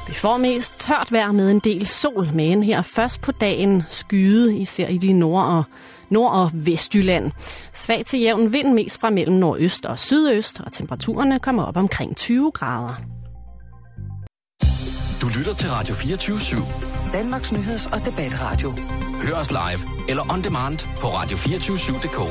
Vi får mest tørt vejr med en del sol, men her først på dagen skyde, især i de nord- og Vestjylland. Svag til jævn vind mest fra mellem nordøst og sydøst, og temperaturerne kommer op omkring 20 grader. Du lytter til Radio 24/7. Danmarks nyheds- og debatradio. Hør os live eller on demand på radio247.dk.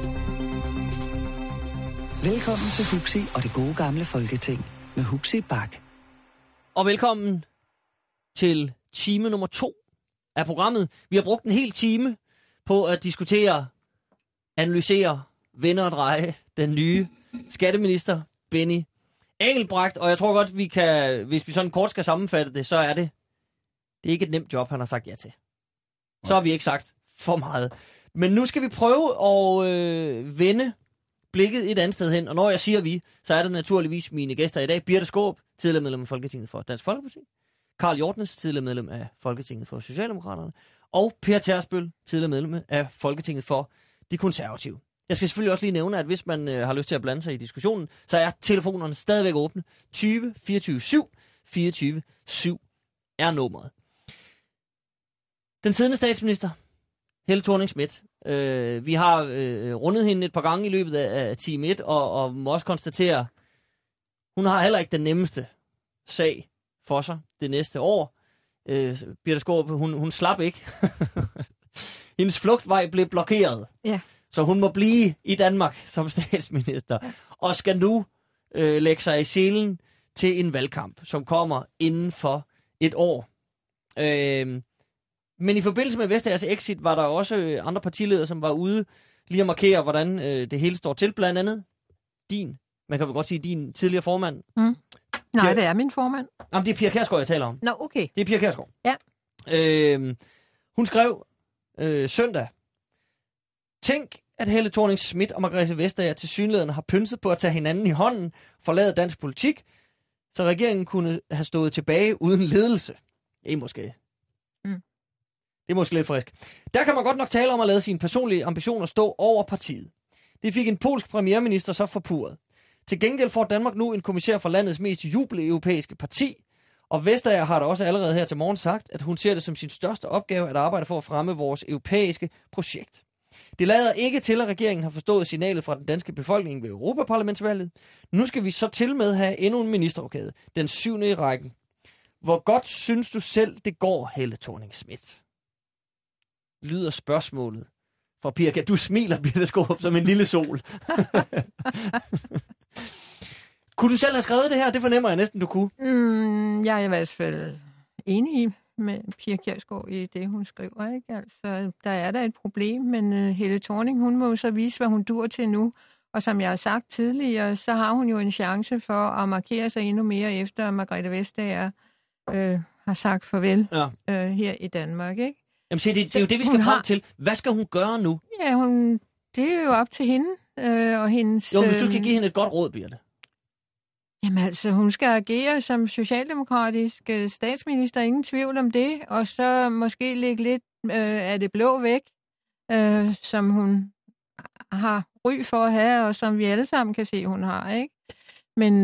Velkommen til Huxi og det gode gamle Folketing med Huxi Bak. Og velkommen til time nummer 2 af programmet. Vi har brugt en hel time på at diskutere, analysere, vende og dreje den nye skatteminister, Benny Engelbrecht. Og jeg tror godt, vi kan, hvis vi sådan kort skal sammenfatte det, så er det er ikke et nemt job, han har sagt ja til. Så har vi ikke sagt for meget. Men nu skal vi prøve at vende blikket et andet sted hen. Og når jeg siger vi, så er det naturligvis mine gæster i dag. Birthe Skaarup, tidligere medlem af Folketinget for Dansk Folkeparti. Karl Hjortnes, tidligere medlem af Folketinget for Socialdemokraterne. Og Per Tærsbøl, tidligere medlem af Folketinget for De Konservative. Jeg skal selvfølgelig også lige nævne, at hvis man har lyst til at blande sig i diskussionen, så er telefonerne stadigvæk åbne. 20 24 7 24 7 er nummeret. Den siddende statsminister, Helle Thorning-Schmidt. Vi har rundet hende et par gange i løbet af time 1, og må også konstatere, hun har heller ikke den nemmeste sag for sig det næste år. Birthe Skaarup, hun slap ikke. Hendes flugtvej blev blokeret. Ja. Så hun må blive i Danmark som statsminister, og skal nu lægge sig i selen til en valgkamp, som kommer inden for et år. Men i forbindelse med Vestagers exit var der også andre partiledere, som var ude lige at markere, hvordan det hele står til. Blandt andet man kan vel godt sige din tidligere formand. Mm. Nej, det er min formand. Jamen, det er Pia Kjærsgaard, jeg taler om. Nå, okay. Det er Pia Kjærsgaard. Ja. Hun skrev søndag: Tænk, at Helle Thorning-Schmidt og Margrethe Vestager tilsyneladende har pynset på at tage hinanden i hånden, forlade dansk politik, så regeringen kunne have stået tilbage uden ledelse. Det er måske lidt frisk. Der kan man godt nok tale om at lade sine personlige ambitioner stå over partiet. Det fik en polsk premierminister så forpurret. Til gengæld får Danmark nu en kommissær for landets mest jubeleuropæiske parti, og Vestager har da også allerede her til morgen sagt, at hun ser det som sin største opgave at arbejde for at fremme vores europæiske projekt. Det lader ikke til, at regeringen har forstået signalet fra den danske befolkning ved Europaparlamentsvalget. Nu skal vi så til med have endnu en ministerrokade, den 7. i rækken. Hvor godt synes du selv, det går, Helle Thorning-Schmidt? Lyder spørgsmålet fra Pia. Du smiler, Birthe Skaarup, som en lille sol. Kunne du selv have skrevet det her? Det fornemmer jeg næsten, du kunne. Jeg er i hvert fald enig med Pia Kjærsgaard i det, hun skriver. Ikke? Altså, der er der et problem, men Helle Thorning, hun må jo så vise, hvad hun dur til nu. Og som jeg har sagt tidligere, så har hun jo en chance for at markere sig endnu mere, efter Margrethe Vestager har sagt farvel her i Danmark. Ikke? Jamen se, det er jo det, vi skal frem til. Hvad skal hun gøre nu? Ja, det er jo op til hende og hendes... Jo, hvis du skal give hende et godt råd, Birthe. Jamen altså, hun skal agere som socialdemokratisk statsminister, ingen tvivl om det, og så måske lægge lidt af det blå væk, som hun har ry for at have, og som vi alle sammen kan se, hun har, ikke? Men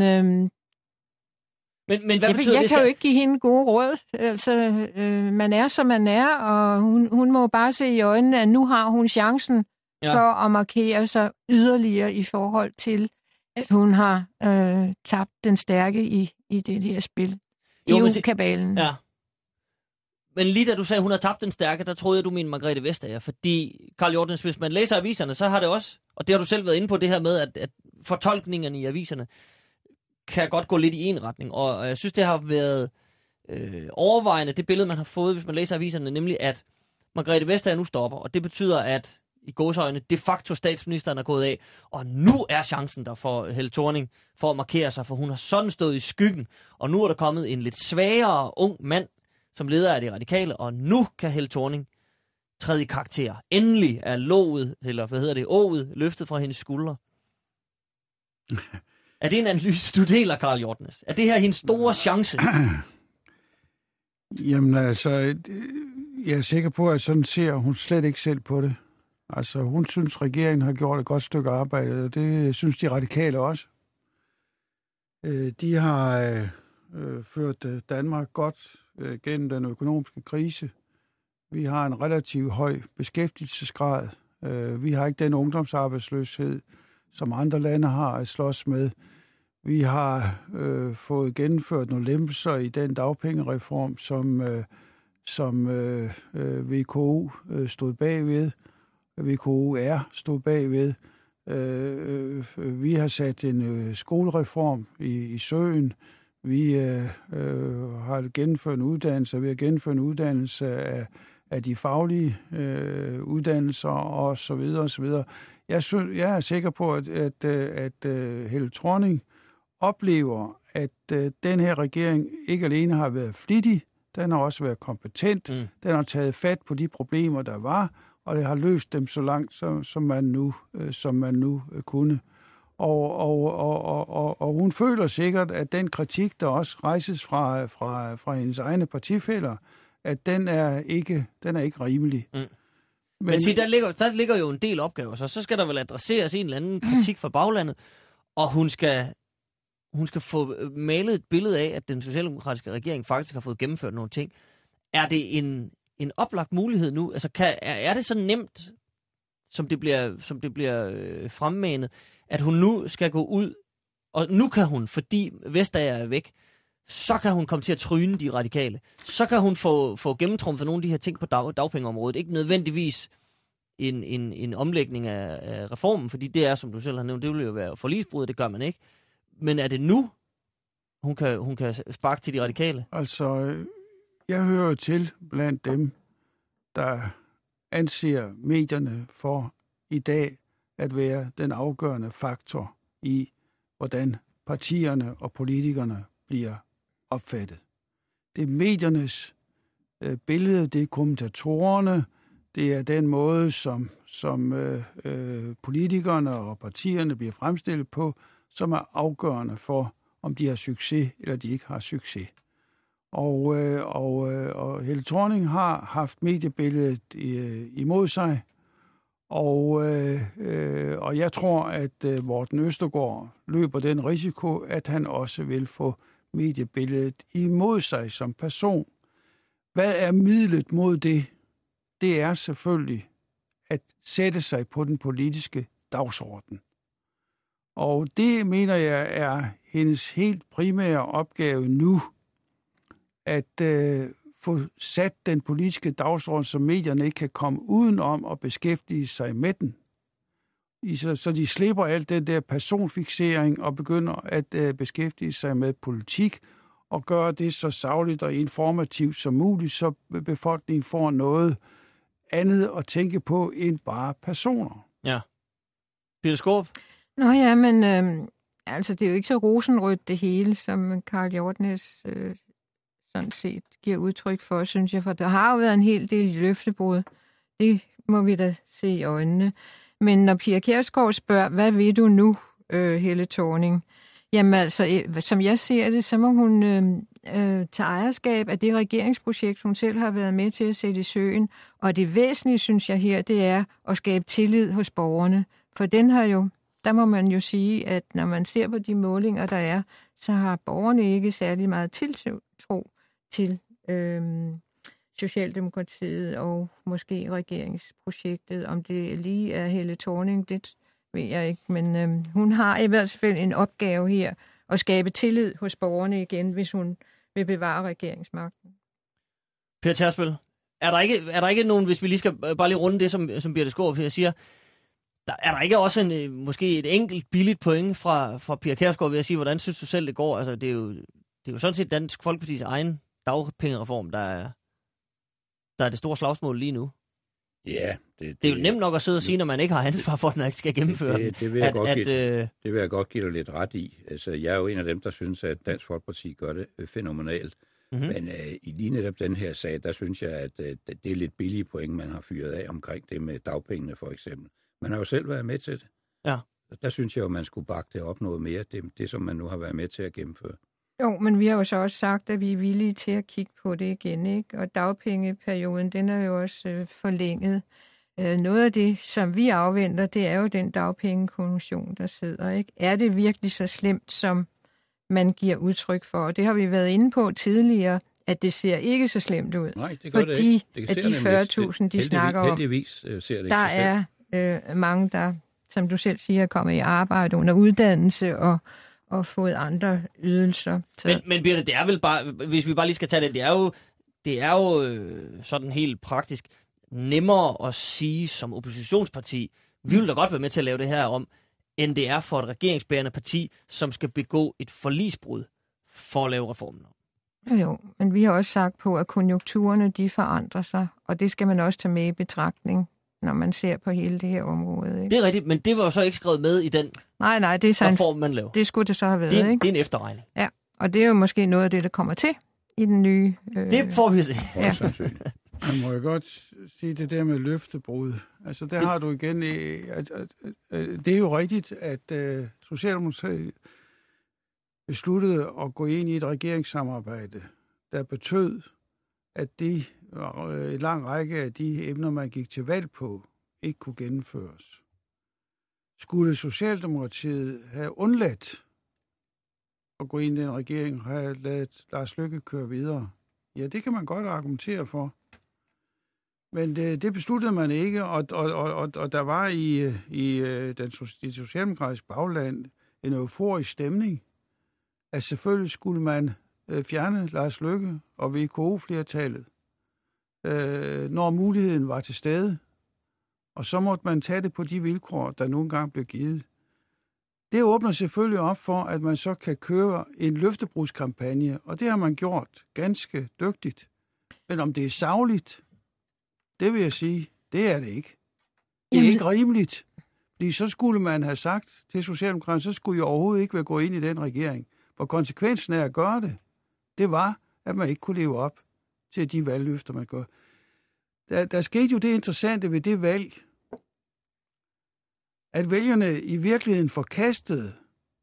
hvad betyder jeg det? Kan jo ikke give hende gode råd. Altså, man er, som man er, og hun må bare se i øjnene, at nu har hun chancen for at markere sig yderligere i forhold til, at hun har tabt den stærke i det her spil. EU-kabalen. Ja. Men lige da du sagde, at hun har tabt den stærke, der troede jeg, du mente Margrethe Vestager. Fordi, Karl Hjortnes, hvis man læser aviserne, så har det også, og det har du selv været inde på, det her med, at fortolkningerne i aviserne kan godt gå lidt i en retning. Og jeg synes, det har været overvejende, det billede, man har fået, hvis man læser aviserne, nemlig at Margrethe Vestager nu stopper. Og det betyder, at i gåseøjne de facto statsministeren er gået af, og nu er chancen der for Helle Thorning for at markere sig, for hun har sådan stået i skyggen, og nu er der kommet en lidt svagere ung mand som leder af de radikale, og nu kan Helle Thorning træde i karakter. Endelig er åget løftet fra hendes skuldre. Er det en analyse, du deler, Karl Hjortnes? Er det her hendes store chance? Jamen altså, jeg er sikker på, at sådan ser hun slet ikke selv på det. Altså, hun synes, regeringen har gjort et godt stykke arbejde, og det synes de radikale også. De har ført Danmark godt gennem den økonomiske krise. Vi har en relativt høj beskæftigelsesgrad. Vi har ikke den ungdomsarbejdsløshed, som andre lande har at slås med. Vi har fået gennemført nogle lempelser i den dagpengereform, som VKO stod bagved. VKOR stod bagved. Vi har sat en skolereform i søen. Vi har gennemført en uddannelse. Vi har gennemført en uddannelse af de faglige uddannelser og så videre og så videre. Jeg er sikker på, at Helle Thorning oplever, at den her regering ikke alene har været flittig, den har også været kompetent. Den har taget fat på de problemer, der var, og det har løst dem så langt, som man nu kunne. Og hun føler sikkert, at den kritik, der også rejses fra hendes egne partifæller, at den er ikke rimelig. Men sig, der ligger jo en del opgaver, så skal der vel adresseres en eller anden kritik fra baglandet, og hun skal få malet et billede af, at den socialdemokratiske regering faktisk har fået gennemført nogle ting. Er det en oplagt mulighed nu? Altså, er det så nemt, som det bliver fremmanet, at hun nu skal gå ud, og nu kan hun, fordi Vestager er væk, så kan hun komme til at tryne de radikale. Så kan hun få gennemtrumfet nogle af de her ting på dagpengeområdet. Ikke nødvendigvis en omlægning af reformen, fordi det er, som du selv har nævnt, det vil jo være forligsbrud, det gør man ikke. Men er det nu, hun kan sparke til de radikale? Altså, jeg hører til blandt dem, der anser medierne for i dag at være den afgørende faktor i, hvordan partierne og politikerne bliver opfattet. Det er mediernes billede, det er kommentatorerne, det er den måde, som politikerne og partierne bliver fremstillet på, som er afgørende for, om de har succes eller de ikke har succes. Og Helle Thorning har haft mediebilledet imod sig, og jeg tror, at Morten Østergaard løber den risiko, at han også vil få mediebilledet imod sig som person. Hvad er midlet mod det? Det er selvfølgelig at sætte sig på den politiske dagsorden. Og det, mener jeg, er hendes helt primære opgave nu, at få sat den politiske dagsorden, så medierne ikke kan komme udenom og beskæftige sig med den. Så de slipper alt den der personfiksering og begynder at beskæftige sig med politik og gøre det så sagligt og informativt som muligt, så befolkningen får noget andet at tænke på end bare personer. Ja. Peter Skaarup? Nå ja, men altså det er jo ikke så rosenrødt det hele, som Karl Hjortnes sådan set giver udtryk for, synes jeg, for der har jo været en hel del løftebrud. Det må vi da se i øjnene. Men når Pia Kjærsgaard spørger, hvad vil du nu, Helle Thorning? Jamen altså, som jeg ser det, så må hun tage ejerskab af det regeringsprojekt, hun selv har været med til at sætte i søen. Og det væsentlige, synes jeg her, det er at skabe tillid hos borgerne. For den har jo, der må man jo sige, at når man ser på de målinger, der er, så har borgerne ikke særlig meget tiltro til Socialdemokratiet og måske regeringsprojektet. Om det lige er Helle Thorning, det ved jeg ikke. Men hun har i hvert fald en opgave her at skabe tillid hos borgerne igen, hvis hun vil bevare regeringsmagten. Per Tærsbøl, er der ikke nogen, hvis vi lige skal bare lige runde det, som Birthe Skaarup her siger, er der ikke også måske et enkelt billigt point fra Pia Kjærsgaard ved at sige, hvordan synes du selv, det går? Altså, det er jo sådan set Dansk Folkepartis egen dagpengereform, der er det store slagsmål lige nu. Ja. Det er jo nemt nok at sidde og sige, når man ikke har ansvar for, at man ikke skal gennemføre den. Det vil jeg godt give dig lidt ret i. Altså, jeg er jo en af dem, der synes, at Dansk Folkeparti gør det fænomenalt. Mm-hmm. Men i lige netop den her sag, der synes jeg, at det er lidt billige point, man har fyret af omkring det med dagpengene for eksempel. Man har jo selv været med til det. Ja. Der synes jeg jo, man skulle bakke det op noget mere, det som man nu har været med til at gennemføre. Jo, men vi har jo så også sagt, at vi er villige til at kigge på det igen, ikke? Og dagpengeperioden, den er jo også forlænget. Noget af det, som vi afventer, det er jo den dagpengekommission, der sidder, ikke? Er det virkelig så slemt, som man giver udtryk for. Og det har vi været inde på tidligere, at det ser ikke så slemt ud. Nej, det gør det ikke. Det at de 40.000, de snakker om, heldigvis ser det ikke der er mange, der, som du selv siger, er kommet i arbejde under uddannelse og fået andre ydelser. Men Birte, det er vel bare, hvis vi bare lige skal tage det, det er jo sådan helt praktisk nemmere at sige som oppositionsparti, vi vil da godt være med til at lave det her om, end det er for et regeringsbærende parti, som skal begå et forligsbrud for at lave reformen. Jo, men vi har også sagt på, at konjunkturerne de forandrer sig, og det skal man også tage med i betragtning, når man ser på hele det her område. Ikke? Det er rigtigt, men det var jo så ikke skrevet med i den nej, det er så reform, man laver. Det skulle det så have været, ikke? Det er en efterregning. Ja, og det er jo måske noget af det, der kommer til i den nye... Det får vi se. Ja. Man må jo godt sige det der med løftebrud. Altså, der har du igen... det er jo rigtigt, at Socialdemokratiet besluttede at gå ind i et regeringssamarbejde, der betød, at en lang række af de emner, man gik til valg på, ikke kunne gennemføres. Skulle Socialdemokratiet have undladt at gå ind i den regering og have ladet Lars Løkke køre videre? Ja, det kan man godt argumentere for. Men det besluttede man ikke, og der var i det socialdemokratiske bagland en euforisk stemning, at selvfølgelig skulle man fjerne Lars Løkke og VKO-flertallet, når muligheden var til stede. Og så måtte man tage det på de vilkår, der nogle gange blev givet. Det åbner selvfølgelig op for, at man så kan køre en løftebrudskampagne, og det har man gjort ganske dygtigt. Men om det er sagligt, det vil jeg sige, det er det ikke. Det er ikke rimeligt. Fordi så skulle man have sagt til Socialdemokraterne, så skulle I overhovedet ikke være gået ind i den regering. For konsekvensen af at gøre det, det var, at man ikke kunne leve op til de valgløfter, man gør. Der skete jo det interessante ved det valg, at vælgerne i virkeligheden forkastede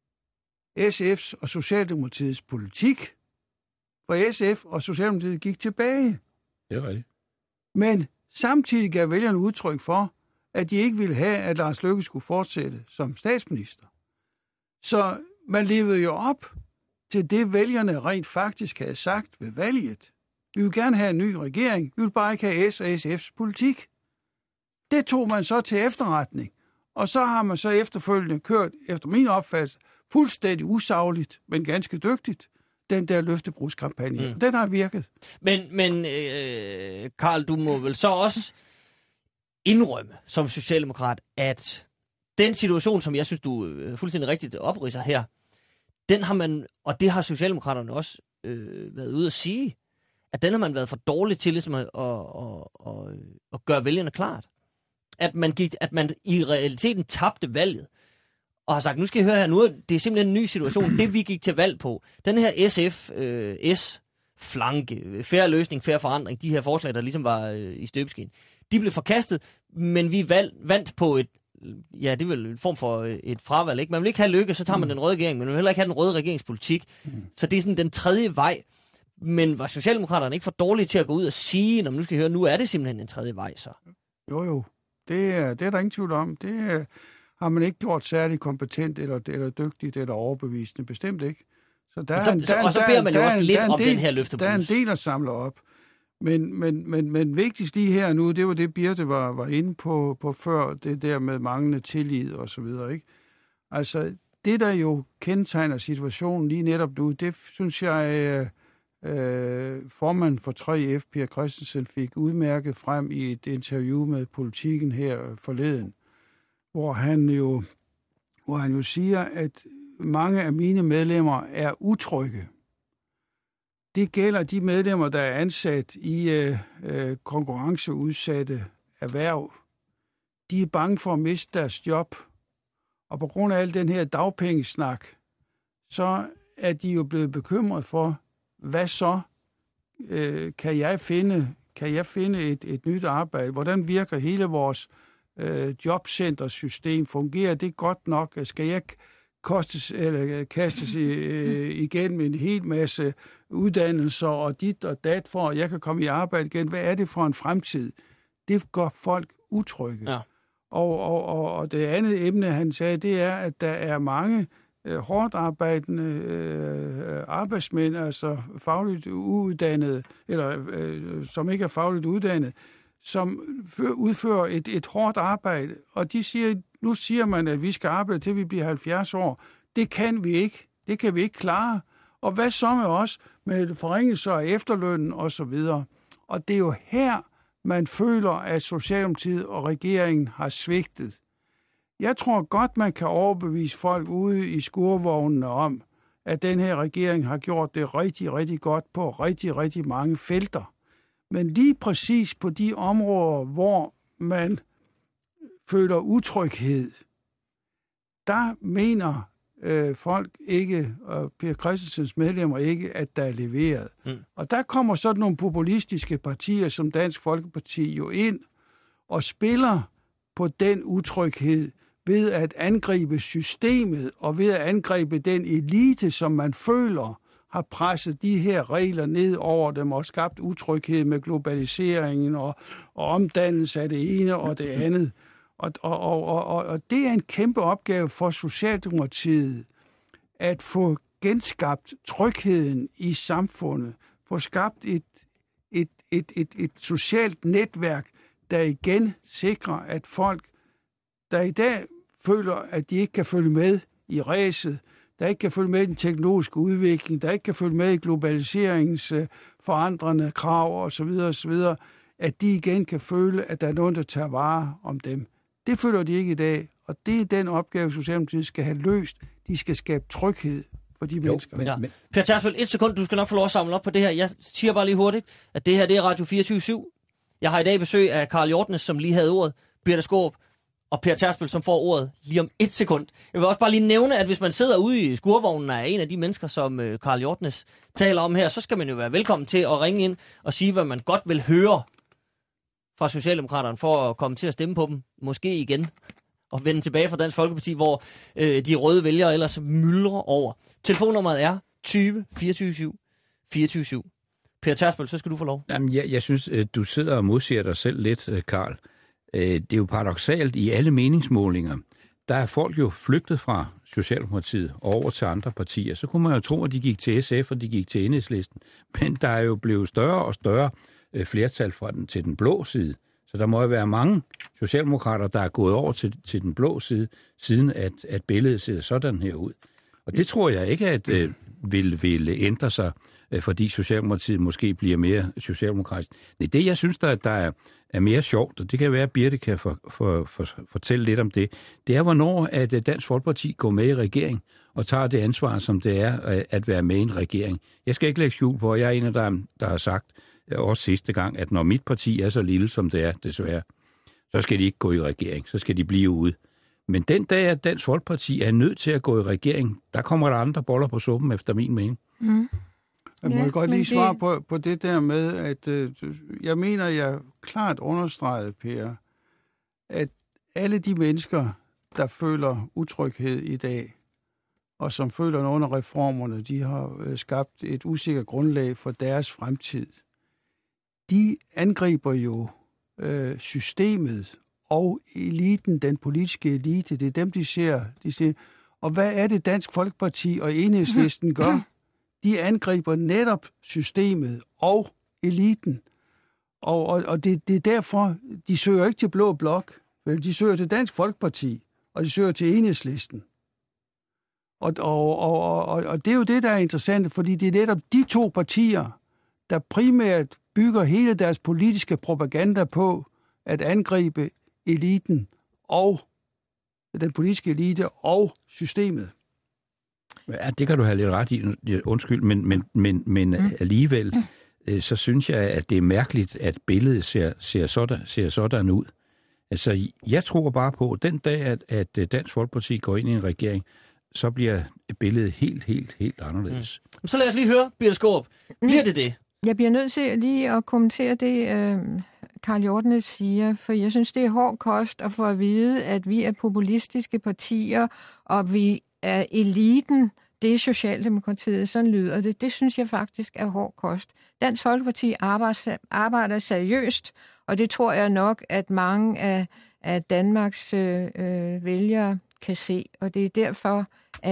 SF's og Socialdemokratiets politik, for SF og Socialdemokratiet gik tilbage. Det er rigtigt. Men samtidig gav vælgerne udtryk for, at de ikke ville have, at Lars Løkke skulle fortsætte som statsminister. Så man levede jo op til det, vælgerne rent faktisk havde sagt ved valget. Vi vil gerne have en ny regering, vi vil bare ikke have S og SF's politik. Det tog man så til efterretning, og så har man så efterfølgende kørt, efter min opfattelse, fuldstændig usagligt, men ganske dygtigt, den der løftebrudskampagne. Den har virket. Men Karl, du må vel så også indrømme som socialdemokrat, at den situation, som jeg synes, du fuldstændig rigtigt opridser her, den har man, og det har Socialdemokraterne også været ude at sige, at den har man været for dårlig til ligesom at gøre vælgerne klart. At man i realiteten tabte valget, og har sagt, nu skal I høre her, nu det er simpelthen en ny situation, det vi gik til valg på. Den her SF-flanke, fair løsning, fair forandring, de her forslag, der ligesom var i støbeskeen, de blev forkastet, men vi vandt på det er vel en form for et fravalg, ikke? Man vil ikke have Løkke, så tager man den røde regering, men man vil heller ikke have den røde regeringspolitik. Så det er sådan den tredje vej. Men var Socialdemokraterne ikke for dårlige til at gå ud og sige, når man nu skal høre, nu er det simpelthen en tredje vej, så? Jo. Det er der ingen tvivl om. Det har man ikke gjort særlig kompetent, eller dygtigt, eller overbevisende. Bestemt ikke. Så så beder man jo også lidt om den her løftebrud. Der er en del at samle op. Men vigtigst lige her nu, det var det, Birte var inde på før, det der med manglende tillid og så videre, ikke? Altså, det der jo kendetegner situationen lige netop nu, det synes jeg, formanden for 3F, Per Christensen, fik udmærket frem i et interview med Politiken her forleden, hvor han jo siger, at mange af mine medlemmer er utrygge. Det gælder de medlemmer, der er ansat i konkurrenceudsatte erhverv. De er bange for at miste deres job. Og på grund af al den her dagpengesnak, så er de jo blevet bekymret for, hvad så? Kan jeg finde et nyt arbejde? Hvordan virker hele vores jobcentersystem? Fungerer det godt nok? Skal jeg kastes igen med en hel masse uddannelser og dit og dat, for at jeg kan komme i arbejde igen? Hvad er det for en fremtid? Det gør folk utrygge. Ja. Og det andet emne, han sagde, det er, at der er mange, hårdt arbejdende arbejdsmænd, altså fagligt uddannede, eller som ikke er fagligt uddannet, som udfører et hårdt arbejde. Og nu siger man, at vi skal arbejde til vi bliver 70 år. Det kan vi ikke. Det kan vi ikke klare. Og hvad så med os med forringelser af efterlønnen osv.? Og det er jo her, man føler, at Socialdemokratiet og regeringen har svigtet. Jeg tror godt, man kan overbevise folk ude i skurvognene om, at den her regering har gjort det rigtig, rigtig godt på rigtig, rigtig mange felter. Men lige præcis på de områder, hvor man føler utryghed, der mener folk ikke, og Per Christensens medlemmer ikke, at der er leveret. Og der kommer sådan nogle populistiske partier som Dansk Folkeparti jo ind og spiller på den utryghed ved at angribe systemet og ved at angribe den elite, som man føler har presset de her regler ned over dem og skabt utryghed med globaliseringen og omdannelse af det ene og det andet. Og det er en kæmpe opgave for Socialdemokratiet at få genskabt trygheden i samfundet, få skabt et socialt netværk, der igen sikrer, at folk, der i dag føler, at de ikke kan følge med i ræset, der ikke kan følge med i den teknologiske udvikling, der ikke kan følge med i globaliseringens forandrende krav osv., at de igen kan føle, at der er nogen, der tager vare om dem. Det føler de ikke i dag, og det er den opgave, Socialdemokratiet skal have løst. De skal skabe tryghed for de mennesker. Per Tærsbøl, 1 sekund, du skal nok få lov at samle op på det her. Jeg siger bare lige hurtigt, at det her det er Radio 24/7. Jeg har i dag besøg af Karl Hjortnes, som lige havde ordet, Birthe Skaarup og Per Tærsbøl, som får ordet lige om 1 sekund. Jeg vil også bare lige nævne, at hvis man sidder ude i skurvognen af en af de mennesker, som Karl Hjortnes taler om her, så skal man jo være velkommen til at ringe ind og sige, hvad man godt vil høre fra Socialdemokraterne for at komme til at stemme på dem, måske igen, og vende tilbage fra Dansk Folkeparti, hvor de røde vælgere ellers myldrer over. Telefonnummeret er 20 24 24. Per Tærsbøl, så skal du få lov. Jamen, jeg synes, du sidder og modsiger dig selv lidt, Karl. Det er jo paradoksalt i alle meningsmålinger. Der er folk jo flygtet fra Socialdemokratiet over til andre partier. Så kunne man jo tro, at de gik til SF, og de gik til Enhedslisten. Men der er jo blevet større og større flertal fra den til den blå side. Så der må jo være mange socialdemokrater, der er gået over til den blå side, siden at billedet ser sådan her ud. Og det tror jeg ikke, at vil ændre sig, fordi Socialdemokratiet måske bliver mere socialdemokratisk. Det, jeg synes, der er mere sjovt, og det kan være, at Birthe kan fortælle lidt om det, det er, hvornår at Dansk Folkeparti går med i regering og tager det ansvar, som det er at være med i en regering. Jeg skal ikke lægge skjul på, at jeg er en af dem, der har sagt, også sidste gang, at når mit parti er så lille, som det er, desværre, så skal de ikke gå i regering, så skal de blive ude. Men den dag, at Dansk Folkeparti er nødt til at gå i regering, der kommer der andre boller på suppen, efter min mening. Jeg må godt lige svare på det der med, at jeg mener, jeg klart understregede, Per, at alle de mennesker, der føler utryghed i dag, og som føler, at nogle af reformerne, de har skabt et usikkert grundlag for deres fremtid, de angriber jo systemet og eliten, den politiske elite. Det er dem, de ser. Og hvad er det, Dansk Folkeparti og Enhedslisten gør? De angriber netop systemet og eliten. Og det er derfor, de søger ikke til Blå Blok, men de søger til Dansk Folkeparti, og de søger til Enhedslisten. Og det er jo det, der er interessant, fordi det er netop de to partier, der primært bygger hele deres politiske propaganda på at angribe eliten og den politiske elite og systemet. Ja, det kan du have lidt ret i. Undskyld, men alligevel, så synes jeg, at det er mærkeligt, at billedet ser sådan ud. Altså, jeg tror bare på, at den dag, at Dansk Folkeparti går ind i en regering, så bliver billedet helt anderledes. Så lad os lige høre, Birthe Skaarup. Bliver det? Jeg bliver nødt til lige at kommentere det, Karl Hjortnes siger, for jeg synes, det er hård kost at få at vide, at vi er populistiske partier, og vi er eliten. Det er Socialdemokratiet, sådan lyder det. Det synes jeg faktisk er hård kost. Dansk Folkeparti arbejder seriøst, og det tror jeg nok, at mange af Danmarks vælgere kan se. Og det er derfor,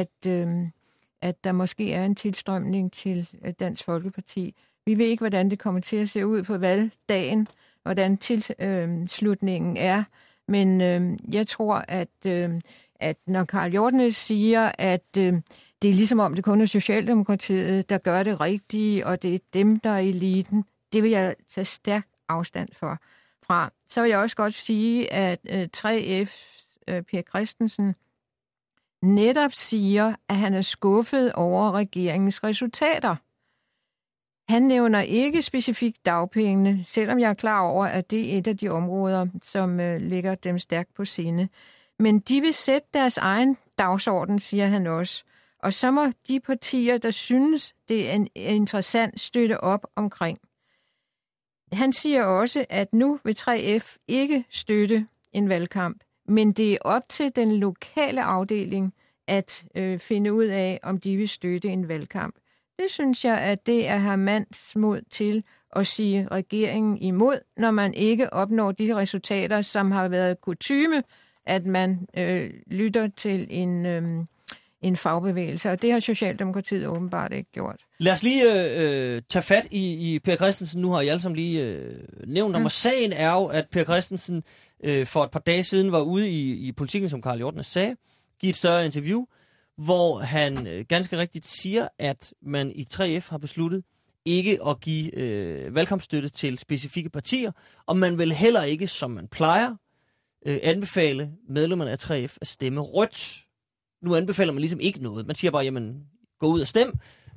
at der måske er en tilstrømning til Dansk Folkeparti. Vi ved ikke, hvordan det kommer til at se ud på valgdagen, hvordan tilslutningen er. Men jeg tror, at når Karl Hjortnes siger, at det er ligesom om det kun er Socialdemokratiet, der gør det rigtige, og det er dem, der er eliten, det vil jeg tage stærk afstand fra. Så vil jeg også godt sige, at 3F's Per Christensen netop siger, at han er skuffet over regeringens resultater. Han nævner ikke specifikt dagpengene, selvom jeg er klar over, at det er et af de områder, som ligger dem stærkt på sinde. Men de vil sætte deres egen dagsorden, siger han også. Og så må de partier, der synes, det er interessant, støtte op omkring. Han siger også, at nu vil 3F ikke støtte en valgkamp, men det er op til den lokale afdeling at finde ud af, om de vil støtte en valgkamp. Det synes jeg, at det er mands mod til at sige regeringen imod, når man ikke opnår de resultater, som har været kutyme, at man lytter til en fagbevægelse, og det har Socialdemokratiet åbenbart ikke gjort. Lad os lige tage fat i Per Christensen. Nu har jeg alle sammen lige nævnt om, og sagen er jo, at Per Christensen for et par dage siden var ude i Politikken, som Karl Hjortnes sagde, give et større interview, hvor han ganske rigtigt siger, at man i 3F har besluttet ikke at give valgkampsstøtte til specifikke partier, og man vil heller ikke, som man plejer, anbefale medlemmerne af 3F at stemme rødt. Nu anbefaler man ligesom ikke noget. Man siger bare, jamen, gå ud og stem,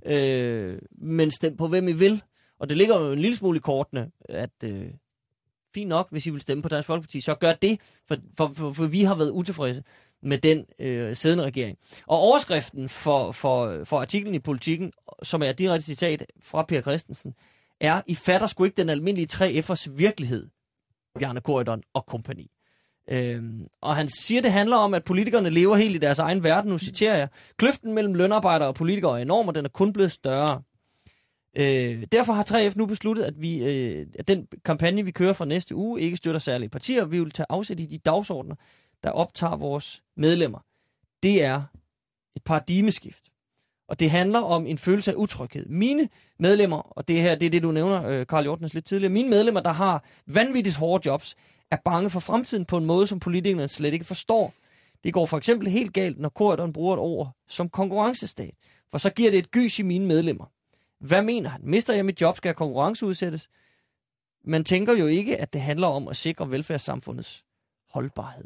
men stem på, hvem I vil. Og det ligger jo en lille smule i kortene, at fint nok, hvis I vil stemme på Dansk Folkeparti, så gør det, for vi har været utilfredse med den siddende regering. Og overskriften for artiklen i Politikken, som er et direkte citat fra Per Christensen, er, I fatter sgu ikke den almindelige 3F'ers virkelighed, Bjarne Corydon og kompagni. Og han siger, det handler om, at politikerne lever helt i deres egen verden. Nu citerer jeg: kløften mellem lønarbejdere og politikere er enorm, og den er kun blevet større. Derfor har 3F nu besluttet, at den kampagne, vi kører fra næste uge, ikke støtter særlige partier. Vi vil tage afsæt i de dagsordner, der optager vores medlemmer. Det er et paradigmeskift. Og det handler om en følelse af utryghed. Mine medlemmer, og det her, det er det, du nævner, Karl Hjortnes, lidt tidligere, mine medlemmer, der har vanvittigt hårde jobs, er bange for fremtiden på en måde, som politikerne slet ikke forstår. Det går for eksempel helt galt, når Corydon bruger et ord som konkurrencestat, for så giver det et gys i mine medlemmer. Hvad mener han? Mister jeg mit job, skal jeg konkurrenceudsættes? Man tænker jo ikke, at det handler om at sikre velfærdssamfundets holdbarhed.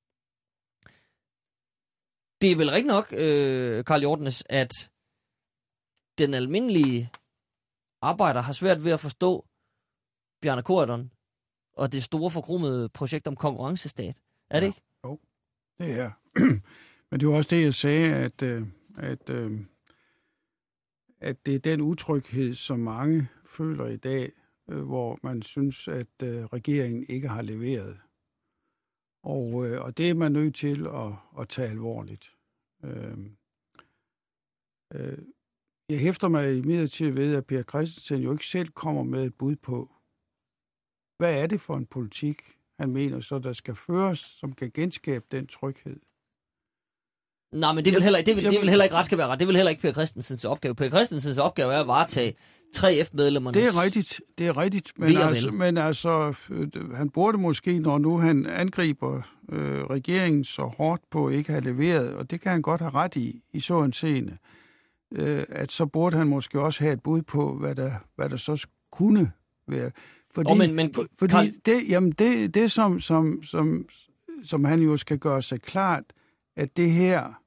Det er vel rigtig nok, Karl Hjortnes, at den almindelige arbejder har svært ved at forstå Bjarne Corydon og det store forkromede projekt om konkurrencestat. Er det ikke? Jo, det er. Men det var også det, jeg sagde, at det er den utryghed, som mange føler i dag, hvor man synes, at regeringen ikke har leveret. Og det er man nødt til at tage alvorligt. Jeg hæfter mig imidlertid ved, at Per Christensen jo ikke selv kommer med et bud på, hvad er det for en politik, han mener, så der skal føres, som kan genskabe den tryghed. Nej, men det vil heller ikke ret skal være ret. Det vil heller ikke Per Christensens opgave. Per Christensens opgave er at varetage 3F-medlemmernes... Det er rigtigt. Men altså, han burde måske, når nu han angriber regeringen så hårdt på ikke have leveret, og det kan han godt have ret i så en scene, at så burde han måske også have et bud på, hvad der så kunne være. Fordi det som han jo skal gøre sig klart, at det her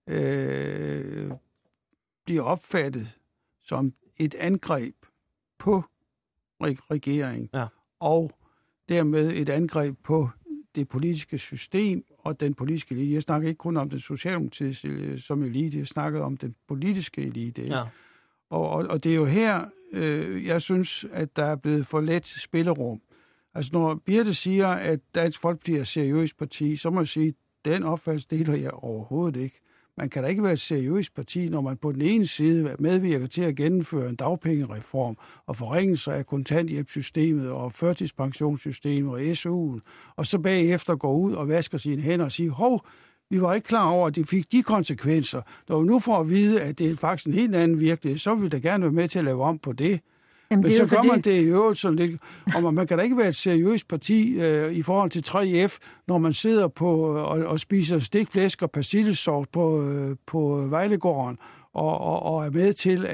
bliver opfattet som et angreb på regeringen, ja, og dermed et angreb på det politiske system og den politiske elite. Jeg snakker ikke kun om den socialdemokratiske som elite, jeg snakker om den politiske elite. Ja. Og det er jo her, jeg synes, at der er blevet for let spillerum. Altså når Birte siger, at Dansk Folkeparti er et seriøst parti, så må jeg sige, at den opfattelse deler jeg overhovedet ikke. Man kan da ikke være et seriøst parti, når man på den ene side medvirker til at gennemføre en dagpengereform og forringelser af kontanthjælpssystemet og førtidspensionssystemet og SU'en, og så bagefter går ud og vasker sine hænder og siger, hov, Vi var ikke klar over, at det fik de konsekvenser. Når vi nu får at vide, at det er faktisk en helt anden virkelighed, så vil vi da gerne være med til at lave om på det. Jamen, men så gør man det i øvrigt sådan lidt. Og man kan da ikke være et seriøst parti i forhold til 3F, når man sidder på og spiser stikflæsk og persillesovs på Vejlegården og er med til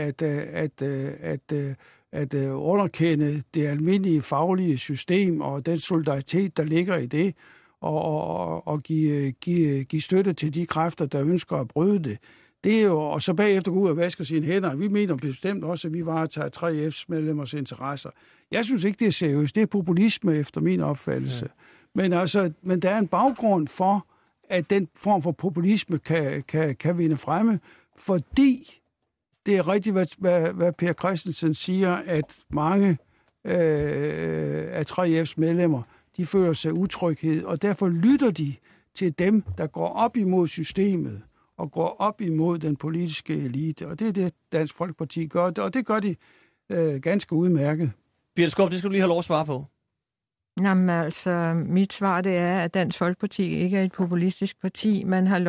at underkende det almindelige faglige system og den solidaritet, der ligger i det, og give støtte til de kræfter, der ønsker at bryde det. Det er jo, og så bagefter gå ud og vaske sine hænder. Vi mener bestemt også, at vi varetager 3F's medlemmers interesser. Jeg synes ikke, det er seriøst. Det er populisme efter min opfattelse. Ja. Men der er en baggrund for, at den form for populisme kan vinde fremme, fordi det er rigtigt, hvad Per Christensen siger, at mange af 3F's medlemmer, de føler sig utryghed, og derfor lytter de til dem, der går op imod systemet og går op imod den politiske elite. Og det er det, Dansk Folkeparti gør, og det gør de ganske udmærket. Birthe Skaarup, det skal du lige have lov at svare på. Jamen altså, mit svar det er, at Dansk Folkeparti ikke er et populistisk parti. Man har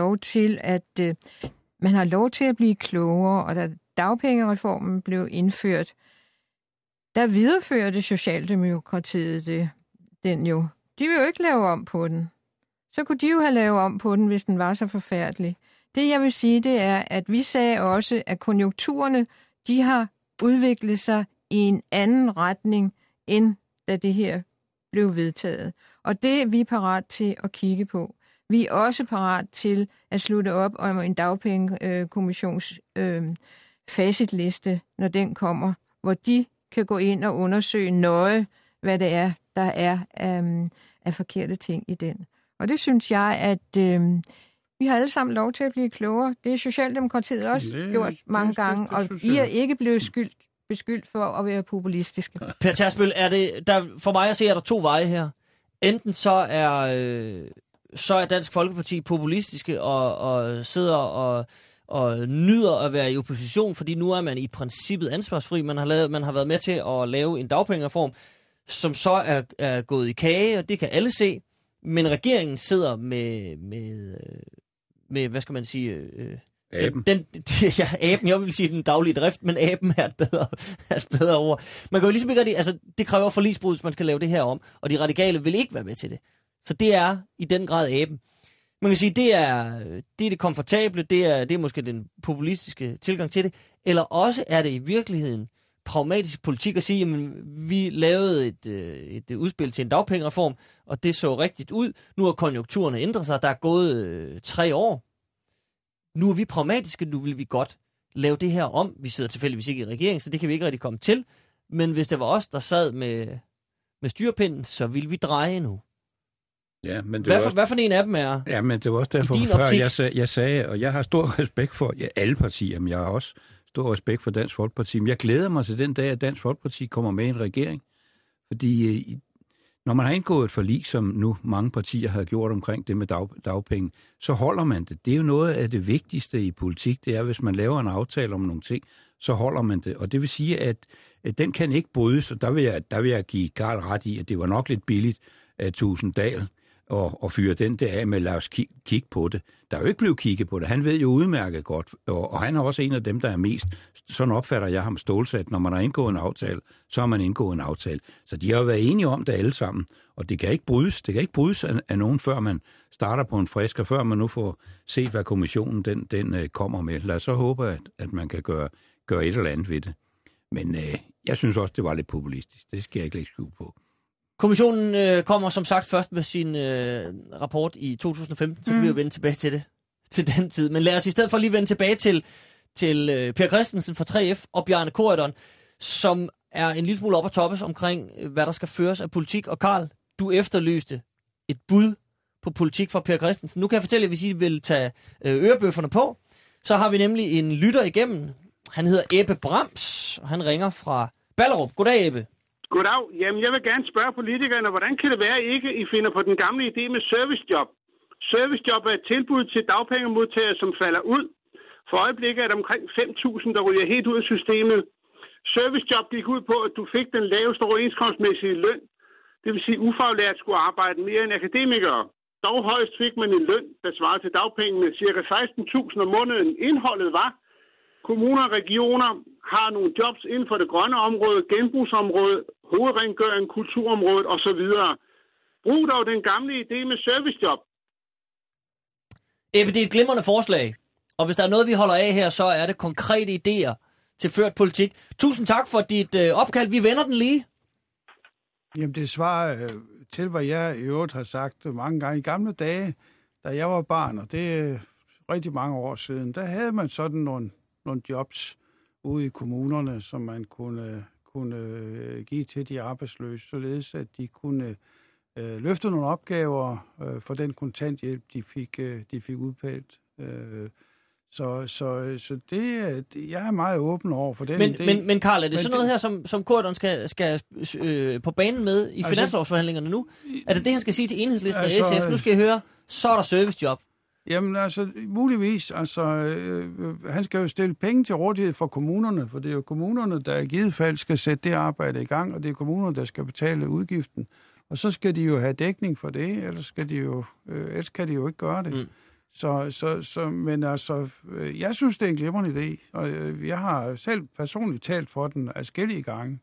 lov til at blive klogere, og da dagpengereformen blev indført, der videreførte Socialdemokratiet den jo. De vil jo ikke lave om på den. Så kunne de jo have lavet om på den, hvis den var så forfærdelig. Det jeg vil sige, det er, at vi sagde også, at konjunkturerne, de har udviklet sig i en anden retning, end da det her blev vedtaget. Og det er vi parat til at kigge på. Vi er også parat til at slutte op om en dagpengekommissions facitliste, når den kommer, hvor de kan gå ind og undersøge nøje, hvad det er, der er af forkerte ting i den. Og det synes jeg, at vi har alle sammen lov til at blive klogere. Det er Socialdemokratiet også gjort mange gange, og I er ikke blevet beskyldt for at være populistiske. Per Tersbøl, for mig at se, er der to veje her. Enten så er Dansk Folkeparti populistiske og sidder og nyder at være i opposition, fordi nu er man i princippet ansvarsfri. Man har været med til at lave en dagpengereform, som så er gået i kage, og det kan alle se. Men regeringen sidder med hvad skal man sige... Aben. Aben, jeg vil sige den daglige drift, men aben er et bedre ord. Man kan jo ligesom ikke rigtig... Altså, det kræver forligsbrud, hvis man skal lave det her om, og de radikale vil ikke være med til det. Så det er i den grad aben. Man kan sige, det er det komfortable, det er måske den populistiske tilgang til det, eller også er det i virkeligheden pragmatisk politik at sige, jamen, vi lavede et udspil til en dagpengereform, og det så rigtigt ud. Nu har konjunkturerne ændret sig, der er gået 3 år. Nu er vi pragmatiske, nu vil vi godt lave det her om. Vi sidder tilfældigvis ikke i regeringen, så det kan vi ikke rigtig komme til. Men hvis det var os, der sad med styrpinden, så ville vi dreje nu. Ja, men hvad for en af dem er? Ja, men det var også derfor, før jeg sagde, og jeg har stor respekt for alle partier, men jeg har også stor respekt for Dansk Folkeparti. Men jeg glæder mig til den dag, at Dansk Folkeparti kommer med i en regering. Fordi når man har indgået et forlig, som nu mange partier har gjort omkring det med dagpenge, så holder man det. Det er jo noget af det vigtigste i politik, det er, hvis man laver en aftale om nogle ting, så holder man det. Og det vil sige, at den kan ikke brydes, og der vil jeg give Karl ret i, at det var nok lidt billigt af Tusinddal og fyre den der af med, lad os kigge på det. Der er jo ikke blevet kigget på det. Han ved jo udmærket godt, og han er også en af dem, der er mest, sådan opfatter jeg ham, stålsat. Når man har indgået en aftale, så har man indgået en aftale. Så de har jo været enige om det alle sammen, og det kan ikke brydes. Det kan ikke brydes af nogen, før man starter på en frisk, og før man nu får set, hvad kommissionen den kommer med. Lad os så håbe, at man kan gøre et eller andet ved det. Men jeg synes også, det var lidt populistisk. Det skal jeg ikke lægge skjul på. Kommissionen kommer som sagt først med sin rapport i 2015, så kan vi jo vende tilbage til det til den tid. Men lad os i stedet for lige vende tilbage til Per Christensen fra 3F og Bjarne Corydon, som er en lille smule op at toppes omkring, hvad der skal føres af politik. Og Karl, du efterlyste et bud på politik fra Per Christensen. Nu kan jeg fortælle jer, hvis I vil tage ørebøfferne på, så har vi nemlig en lytter igennem. Han hedder Ebbe Brams, og han ringer fra Ballerup. Goddag, Ebbe. Goddag. Jamen, jeg vil gerne spørge politikerne, hvordan kan det være, at I finder på den gamle idé med servicejob? Servicejob er et tilbud til dagpengemodtagere, som falder ud. For øjeblikket er der omkring 5.000, der ryger helt ud af systemet. Servicejob gik ud på, at du fik den laveste overenskomstmæssige løn. Det vil sige, ufaglært skulle arbejde mere end akademikere. Dog højst fik man en løn, der svarede til dagpengene, ca. 16.000 om måneden. Indholdet var, kommuner og regioner har nogle jobs inden for det grønne område, genbrugsområdet, hovedrengøring, kulturområdet osv. Brug dog den gamle idé med servicejob. Ebbe, det er et glimrende forslag. Og hvis der er noget, vi holder af her, så er det konkrete idéer til ført politik. Tusind tak for dit opkald. Vi vender den lige. Jamen, det svarer til, hvad jeg i øvrigt har sagt mange gange. I gamle dage, da jeg var barn, og det er rigtig mange år siden, der havde man sådan nogle jobs ude i kommunerne, som man kunne give til de arbejdsløse, således at de kunne løfte nogle opgaver for den kontanthjælp, de fik udbetalt. Så det, jeg er meget åben over for den idé. Men Karl, er det sådan noget her, som Corydon skal på banen med i finanslovsforhandlingerne nu? Er det det, han skal sige til Enhedslisten og SF? Nu skal jeg høre, så er der servicejob. Jamen altså, muligvis. Altså, han skal jo stille penge til rådighed for kommunerne, for det er jo kommunerne, der i givet fald skal sætte det arbejde i gang, og det er kommunerne, der skal betale udgiften. Og så skal de jo have dækning for det, ellers kan de jo ikke gøre det. Men altså, jeg synes, det er en glimrende idé, og jeg har selv personligt talt for den adskillige gange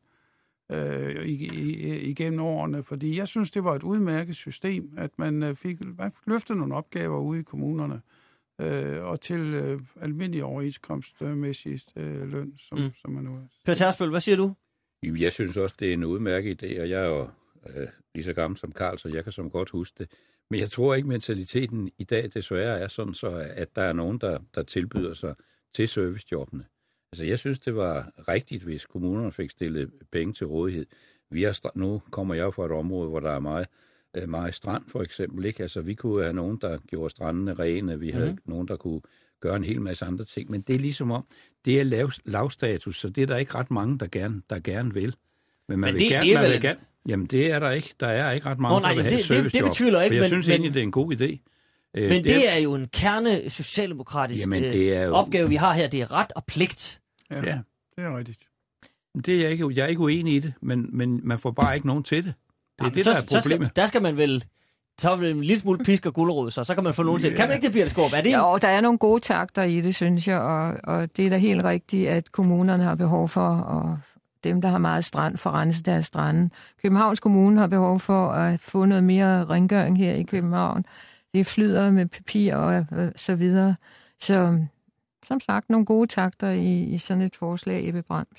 igennem årene, fordi jeg synes, det var et udmærket system, at man fik løftet nogle opgaver ude i kommunerne og til almindelig overenskomstmæssig løn, som man nu er. Per Tersbøl, hvad siger du? Jeg synes også, det er en udmærket idé, og jeg er jo lige så gammel som Karl, så jeg kan som godt huske det. Men jeg tror ikke, mentaliteten i dag desværre er sådan, så at der er nogen, der tilbyder sig til servicejobbene. Altså, jeg synes, det var rigtigt, hvis kommunerne fik stillet penge til rådighed. Nu kommer jeg fra et område, hvor der er meget strand, for eksempel. Ikke? Altså, vi kunne have nogen, der gjorde strandene rene. Vi havde nogen, der kunne gøre en hel masse andre ting. Men det er ligesom om, det er lavstatus, så det er der ikke ret mange, der gerne vil. Men man vil gerne. Jamen, det er der ikke. Der er ikke ret mange, der vil have et servicejob. Det betvivler jeg ikke. Jeg synes egentlig, det er en god idé. Men det er jo en kerne socialdemokratisk opgave, vi har her. Det er ret og pligt. Ja, det er rigtigt. Det er jeg er ikke uenig i det, men man får bare ikke nogen til det. Det er det, der er problemet. Der skal man vel tage en lille smule pisk og gulerod, så kan man få nogen til det. Kan man ikke det, Birthe Skaarup? Er det Jo, der er nogle gode takter i det, synes jeg, og det er da helt rigtigt, at kommunerne har behov for, og dem, der har meget strand, får rense deres strande. Københavns Kommune har behov for at få noget mere rengøring her i København. Det flyder med papir og så videre. Så som sagt, nogle gode takter i sådan et forslag, Ebbe Brams.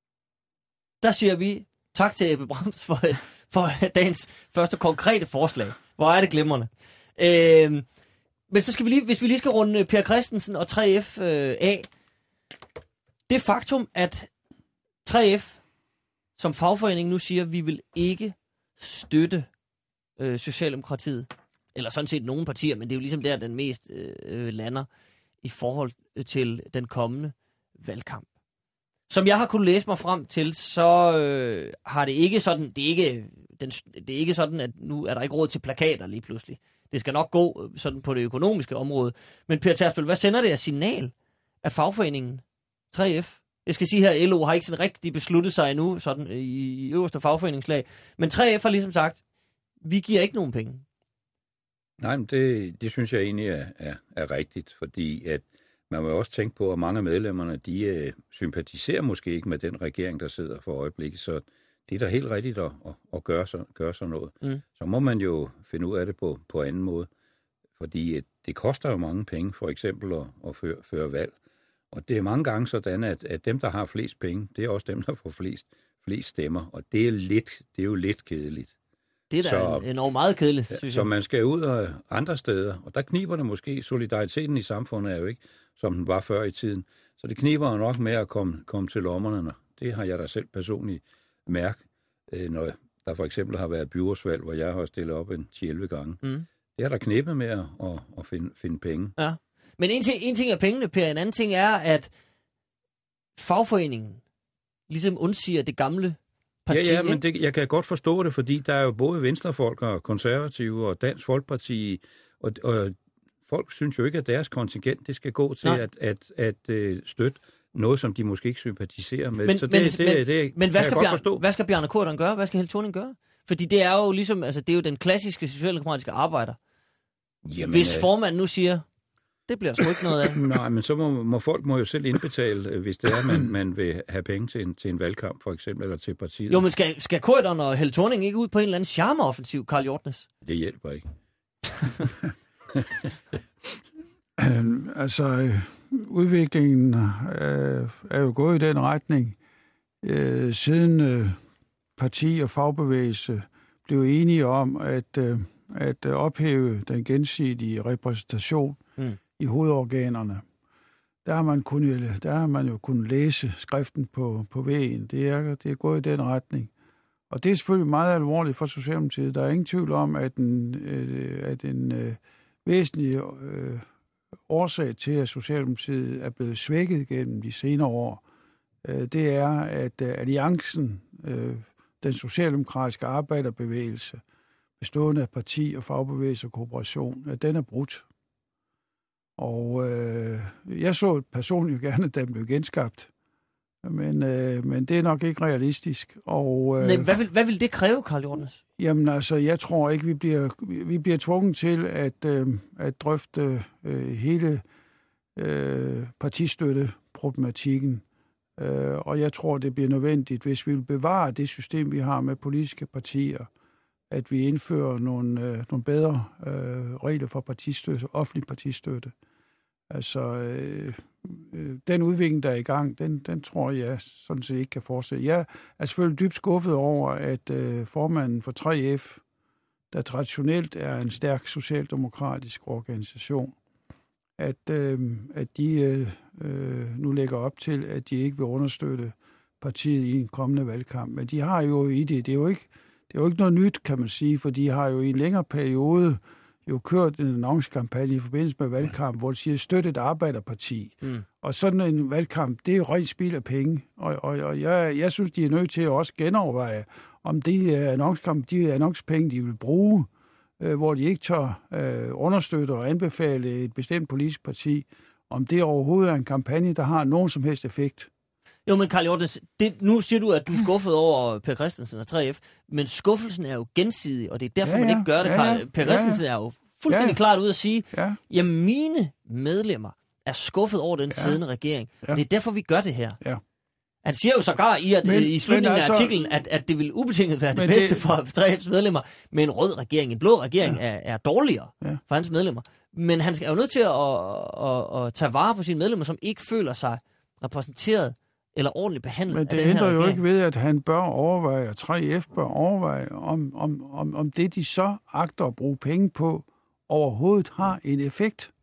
Der siger vi tak til Ebbe Brams for dagens første konkrete forslag. Hvor er det glimrende. Men så skal vi hvis vi lige skal runde Per Christensen og 3F af. Det faktum, at 3F som fagforening nu siger, at vi vil ikke støtte Socialdemokratiet, eller sådan set nogle partier, men det er jo ligesom der, den mest lander i forhold til den kommende valgkamp. Som jeg har kunnet læse mig frem til, så har det ikke sådan, det er ikke sådan, at nu er der ikke råd til plakater lige pludselig. Det skal nok gå sådan på det økonomiske område. Men Per Tersbøl, hvad sender det af signal af fagforeningen 3F? Jeg skal sige her, at LO har ikke sådan rigtig besluttet sig endnu sådan i øverste fagforeningslag. Men 3F har ligesom sagt, vi giver ikke nogen penge. Nej, men det synes jeg egentlig er rigtigt, fordi at man må også tænke på, at mange af medlemmerne, de sympatiserer måske ikke med den regering, der sidder for øjeblikket, så det er da helt rigtigt at gøre sådan noget. Så må man jo finde ud af det på anden måde, fordi det koster jo mange penge, for eksempel at føre valg. Og det er mange gange sådan, at dem, der har flest penge, det er også dem, der får flest stemmer, og det er jo lidt kedeligt. Det er da enormt meget kedeligt, synes jeg. Så man skal ud af andre steder, og der kniber det måske. Solidariteten i samfundet er jo ikke, som den var før i tiden. Så det kniber jo nok med at komme til lommerne. Det har jeg da selv personligt mærket, når der for eksempel har været byrådsvalg, hvor jeg har stillet op 10-11 gange. Det har der knebet med at finde penge. Ja. Men en ting er pengene, Per. En anden ting er, at fagforeningen ligesom undsiger det gamle parti. Ja, men jeg kan godt forstå det, fordi der er jo både venstrefolk og konservative og Dansk Folkeparti, og folk synes jo ikke, at deres kontingent det skal gå til at støtte noget, som de måske ikke sympatiserer med. Men hvad skal Bjarne Corydon gøre? Hvad skal Helle Thorning gøre? Fordi det er jo ligesom, altså det er jo den klassiske socialdemokratiske arbejder, Jamen, hvis formanden nu siger, det bliver sgu ikke noget af. Nej, men så må folk jo selv indbetale, hvis det er, man vil have penge til en valgkamp, for eksempel, eller til partiet. Jo, men skal Corydon og Helle Thorning ikke ud på en eller anden charmeoffensiv, Karl Hjortnes? Det hjælper ikke. Udviklingen er jo gået i den retning. Siden parti og fagbevægelse blev enige om at ophæve den gensidige repræsentation i hovedorganerne. Der har man jo kunnet læse skriften på væggen. Det er gået i den retning. Og det er selvfølgelig meget alvorligt for Socialdemokratiet. Der er ingen tvivl om, at en væsentlig årsag til, at Socialdemokratiet er blevet svækket gennem de senere år, det er, at alliancen, den socialdemokratiske arbejderbevægelse, bestående af parti og fagbevægelse og kooperation, at den er brudt. Og jeg så personligt gerne, at den blev genskabt. Men det er nok ikke realistisk. Og, men hvad vil det kræve, Karl Hjortnes? Jamen altså, jeg tror ikke, vi bliver tvunget til at drøfte hele partistøtteproblematikken. Og jeg tror, det bliver nødvendigt, hvis vi vil bevare det system, vi har med politiske partier, at vi indfører nogle bedre regler for partistøtte, offentlig partistøtte. Altså, den udvikling, der er i gang, den tror jeg sådan set ikke kan fortsætte. Jeg er selvfølgelig dybt skuffet over, at formanden for 3F, der traditionelt er en stærk socialdemokratisk organisation, at de nu lægger op til, at de ikke vil understøtte partiet i en kommende valgkamp. Men de har jo i det er jo ikke noget nyt, kan man sige, for de har jo i en længere periode jo kørt en annoncekampagne i forbindelse med valgkamp, hvor de siger, støt et arbejderparti. Og sådan en valgkamp, det er jo rent spild af penge. Og jeg synes, de er nødt til at også genoverveje, om de annoncepenge, de vil bruge, hvor de ikke tør understøtte og anbefale et bestemt politisk parti, om det overhovedet er en kampagne, der har nogen som helst effekt. Jo, men Karl Hjortnes, nu siger du, at du er skuffet over Per Christensen og 3F, men skuffelsen er jo gensidig, og det er derfor, man ikke gør det, Karl. Per Christensen er jo fuldstændig klart ud at sige, jamen mine medlemmer er skuffet over den siddende regering, og det er derfor, vi gør det her. Ja. Han siger jo sågar i slutningen af artiklen, at det vil ubetinget være det bedste for 3F's medlemmer, men en rød regering, en blå regering er dårligere for hans medlemmer. Men han er jo nødt til at tage vare på sine medlemmer, som ikke føler sig repræsenteret eller ordentligt behandlet af den her regering. Men det ændrer jo ikke ved, at han bør overveje, og 3F bør overveje, om det, de så agter at bruge penge på, overhovedet har en effekt.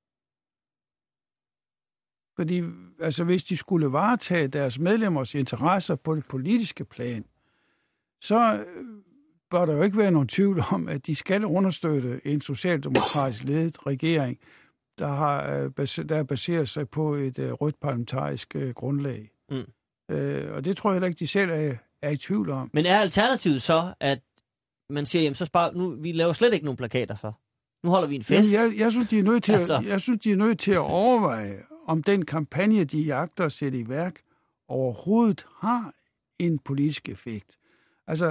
Fordi altså, hvis de skulle varetage deres medlemmers interesser på det politiske plan, så bør der jo ikke være nogen tvivl om, at de skal understøtte en socialdemokratisk ledet regering, der baserer sig på et rødt parlamentarisk grundlag. Og det tror jeg heller ikke, de selv er i tvivl om. Men er alternativet så, at man siger, jamen så vi laver slet ikke nogen plakater så? Nu holder vi en fest. Jamen, jeg synes, de er nødt til at overveje, om den kampagne, de jagter at sætte i værk, overhovedet har en politisk effekt. Altså,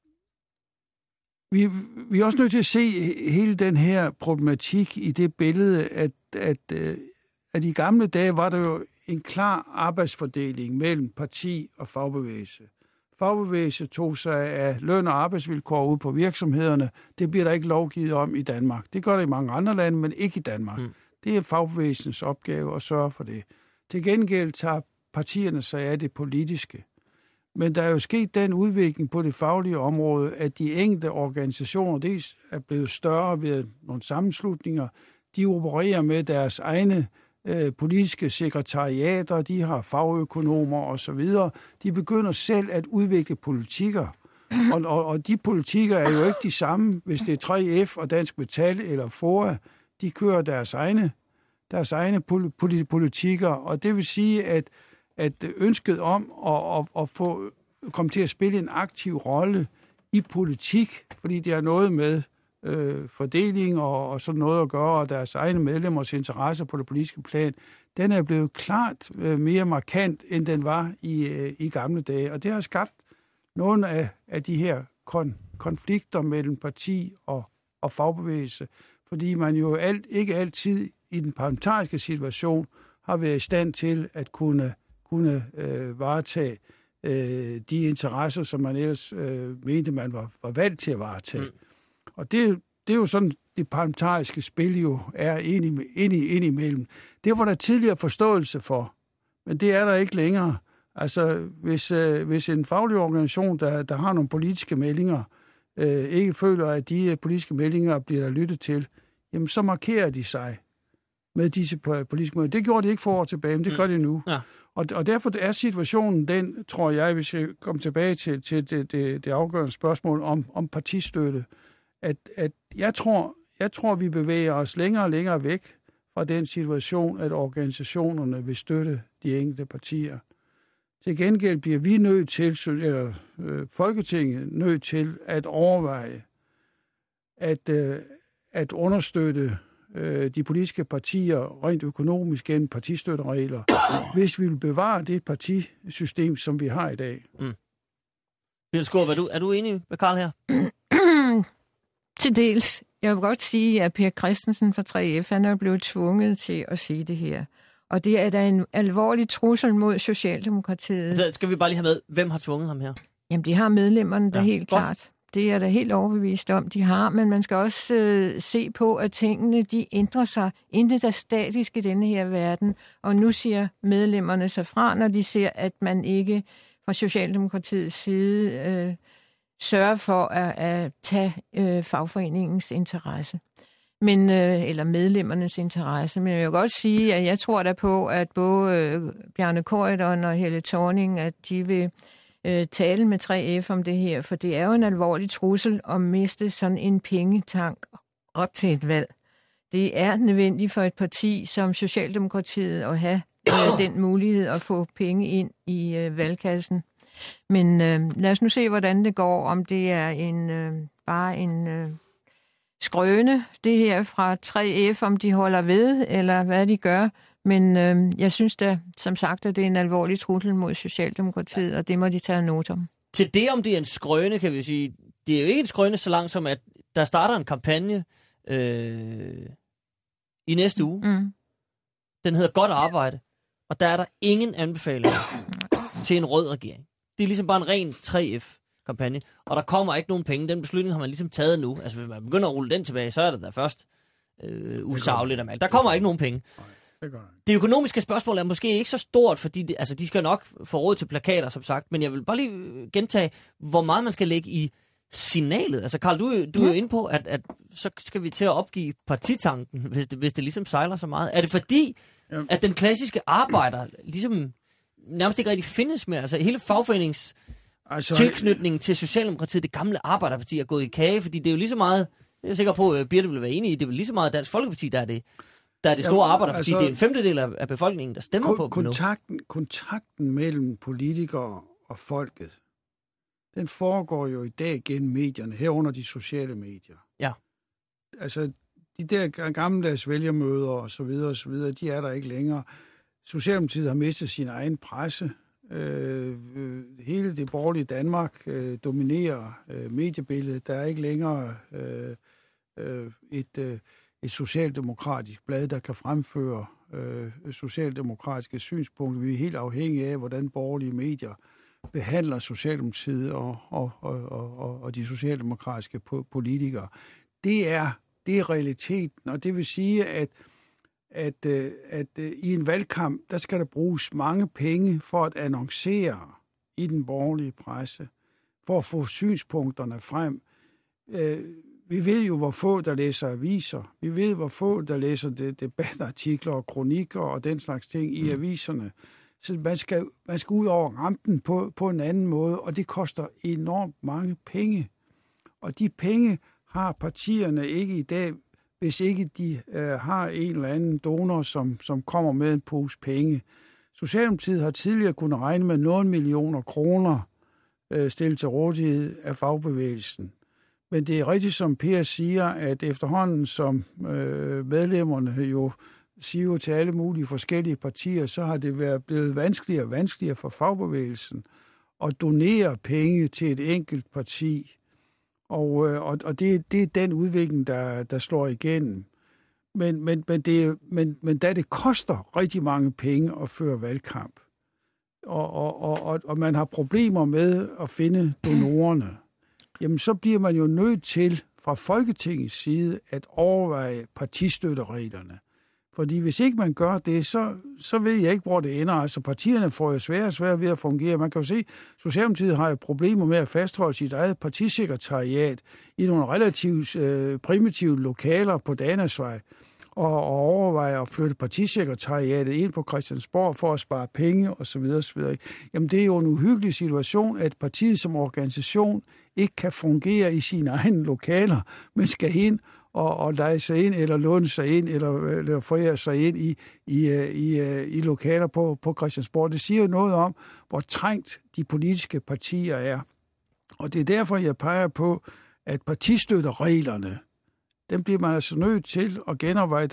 vi er også nødt til at se hele den her problematik i det billede, at i gamle dage var der jo en klar arbejdsfordeling mellem parti og fagbevægelse. Fagbevægelse tog sig af løn- og arbejdsvilkår ude på virksomhederne. Det bliver der ikke lovgivet om i Danmark. Det gør det i mange andre lande, men ikke i Danmark. Det er fagbevægelsens opgave at sørge for det. Til gengæld tager partierne sig af det politiske. Men der er jo sket den udvikling på det faglige område, at de enkelte organisationer, dels er blevet større ved nogle sammenslutninger. De opererer med deres egne politiske sekretariater, de har fagøkonomer osv. De begynder selv at udvikle politikker. Og de politikker er jo ikke de samme, hvis det er 3F og Dansk Metal eller FOA. De kører deres egne politikker, og det vil sige, at ønsket om at komme til at spille en aktiv rolle i politik, fordi det har noget med fordeling og sådan noget at gøre, og deres egne medlemmers interesser på det politiske plan, den er blevet klart mere markant, end den var i gamle dage. Og det har skabt nogle af de her konflikter mellem parti og fagbevægelse. fordi man jo ikke altid i den parlamentariske situation har været i stand til at kunne varetage de interesser, som man ellers mente, man var valgt til at varetage. Og det er jo sådan, det parlamentariske spil jo er ind imellem. Det var der tidligere forståelse for, men det er der ikke længere. Altså, hvis en faglig organisation, der har nogle politiske meldinger, ikke føler, at de politiske meldinger bliver der lyttet til, jamen så markerer de sig med disse politiske meldinger. Det gjorde de ikke for år tilbage, men det gør de nu. Ja. Og derfor er situationen den, tror jeg, hvis jeg kommer tilbage til det afgørende spørgsmål om partistøtte, at jeg tror, vi bevæger os længere og længere væk fra den situation, at organisationerne vil støtte de enkelte partier. Til gengæld bliver vi nødt til, eller Folketinget nødt til at overveje at understøtte de politiske partier rent økonomisk gennem partistøtteregler, hvis vi vil bevare det partisystem, som vi har i dag. Bill Skaarup, er du enig med Karl her? Til dels. Jeg vil godt sige, at Per Christensen fra 3F, han er blevet tvunget til at sige det her. Og det er da en alvorlig trussel mod Socialdemokratiet. Så skal vi bare lige have med, hvem har tvunget ham her? Jamen, de har medlemmerne da helt klart. Det er da helt overbevist om, de har. Men man skal også se på, at tingene, de ændrer sig. Intet er statisk i denne her verden. Og nu siger medlemmerne sig fra, når de ser, at man ikke fra Socialdemokratiets side sørger for at tage fagforeningens interesse. Men, eller medlemmernes interesse. Men jeg vil godt sige, at jeg tror da på, at både Bjarne Corydon og Helle Thorning, at de vil tale med 3F om det her, for det er jo en alvorlig trussel at miste sådan en pengetank op til et valg. Det er nødvendigt for et parti som Socialdemokratiet at have den mulighed at få penge ind i valgkassen. Men lad os nu se, hvordan det går, om det er bare en skrøne, det her fra 3F, om de holder ved, eller hvad de gør. Men jeg synes da, som sagt, at det er en alvorlig trussel mod Socialdemokratiet, og det må de tage note om. Til det, om det er en skrøne, kan vi sige, det er jo ikke en skrøne så langt som, at der starter en kampagne i næste uge. Den hedder Godt Arbejde, og der er der ingen anbefalinger til en rød regering. Det er ligesom bare en ren 3F-kampagne, og der kommer ikke nogen penge. Den beslutning har man ligesom taget nu. Altså, hvis man begynder at rulle den tilbage, så er det der først usagligt. Der kommer ikke nogen penge. Det økonomiske spørgsmål er måske ikke så stort, fordi de skal nok få råd til plakater, som sagt, men jeg vil bare lige gentage, hvor meget man skal lægge i signalet. Altså, Karl, du er jo inde på, at så skal vi til at opgive partitanken, hvis det ligesom sejler så meget. Er det fordi, at den klassiske arbejder ligesom nærmest ikke rigtig findes mere? Altså, hele fagforenings tilknytningen til Socialdemokratiet, det gamle arbejderparti, er gået i kage, fordi det er jo lige så meget, jeg er sikker på, at Birte vil være enig i, det er jo lige så meget Dansk Folkeparti, der er det store arbejderparti. Det er en femtedel af befolkningen, der stemmer på dem nu. Kontakten mellem politikere og folket, den foregår jo i dag gennem medierne, herunder de sociale medier. Ja. Altså, de der gammeldags vælgermøder og så videre, de er der ikke længere. Socialdemokratiet har mistet sin egen presse. Hele det borgerlige Danmark dominerer mediebilledet. Der er ikke længere et socialdemokratisk blad, der kan fremføre socialdemokratiske synspunkter. Vi er helt afhængige af, hvordan borgerlige medier behandler Socialdemokratiet og de socialdemokratiske politikere. Det er realiteten, og det vil sige, at i en valgkamp, der skal der bruges mange penge for at annoncere i den borgerlige presse, for at få synspunkterne frem. Vi ved jo, hvor få der læser aviser. Vi ved, hvor få der læser debatartikler og kronikker og den slags ting i aviserne. Så man skal ud over rampen på en anden måde, og det koster enormt mange penge. Og de penge har partierne ikke i dag, hvis ikke de har en eller anden donor, som kommer med en pose penge. Socialdemokratiet har tidligere kunnet regne med nogle millioner kroner stillet til rådighed af fagbevægelsen. Men det er rigtigt, som Per siger, at efterhånden som medlemmerne jo siger til alle mulige forskellige partier, så har det blevet vanskeligere og vanskeligere for fagbevægelsen at donere penge til et enkelt parti. Og det er den udvikling, der slår igennem. Men da det koster rigtig mange penge at føre valgkamp, og man har problemer med at finde donorerne, jamen så bliver man jo nødt til fra Folketingets side at overveje partistøttereglerne. Fordi hvis ikke man gør det, så ved jeg ikke, hvor det ender. Altså partierne får jo svært ved at fungere. Man kan jo se, at Socialdemokratiet har jo problemer med at fastholde sit eget partisekretariat i nogle relativt primitive lokaler på Danasvej, og overveje at flytte partisekretariatet ind på Christiansborg for at spare penge osv. osv. Jamen det er jo en uhyggelig situation, at partiet som organisation ikke kan fungere i sine egne lokaler, men skal ind og leje sig ind, eller låne sig ind, eller forære sig ind i lokaler på Christiansborg. Det siger jo noget om, hvor trængt de politiske partier er. Og det er derfor, jeg peger på, at partistøttereglerne, dem bliver man altså nødt til at genoverveje.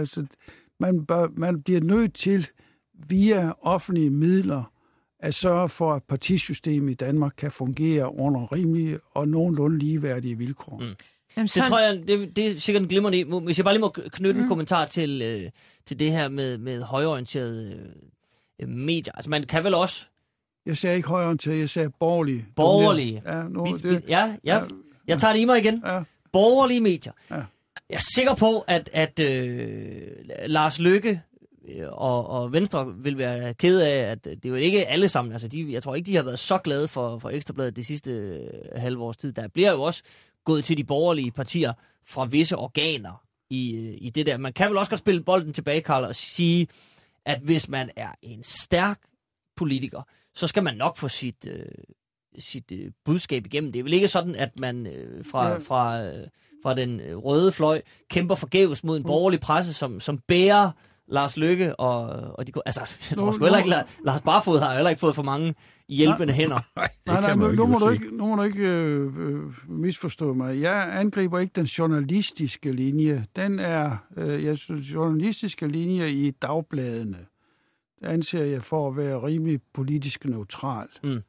Man bliver nødt til via offentlige midler at sørge for, at partisystemet i Danmark kan fungere under rimelige og nogenlunde ligeværdige vilkår. Det tror jeg, det er sikkert en glimrende. Hvis jeg bare lige må knytte en kommentar til det her med højorienterede medier. Altså man kan vel også... Jeg sagde ikke højorienterede, jeg sagde borgerlige. Borgerlige. Ja, jeg tager det i mig igen. Ja. Borgerlige medier. Ja. Jeg er sikker på, at Lars Løkke og Venstre vil være ked af, at det er jo ikke alle sammen. Altså jeg tror ikke, de har været så glade for Ekstrabladet det sidste halve års tid. Der bliver jo også gået til de borgerlige partier fra visse organer i det der. Man kan vel også godt spille bolden tilbage, Karl, og sige, at hvis man er en stærk politiker, så skal man nok få sit budskab igennem. Det er vel ikke sådan, at man fra den røde fløj kæmper forgæves mod en borgerlig presse, som bærer Lars Løkke og de... Altså, jeg tror sgu heller ikke, Lars Barfod har heller ikke fået for mange hjælpende hænder. Nej, nu må du ikke misforstå mig. Jeg angriber ikke den journalistiske linje. Den er, jeg synes, journalistiske linje i dagbladene, det anser jeg for at være rimelig politisk neutral. Mm.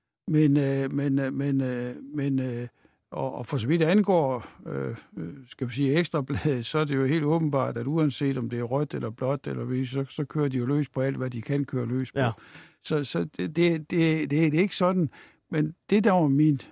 Men for så vidt angår, skal vi sige, Ekstrabladet, så er det jo helt åbenbart, at uanset om det er rødt eller blåt, eller så kører de jo løs på alt, hvad de kan køre løs på. Ja. Så det er ikke sådan. Men det, der var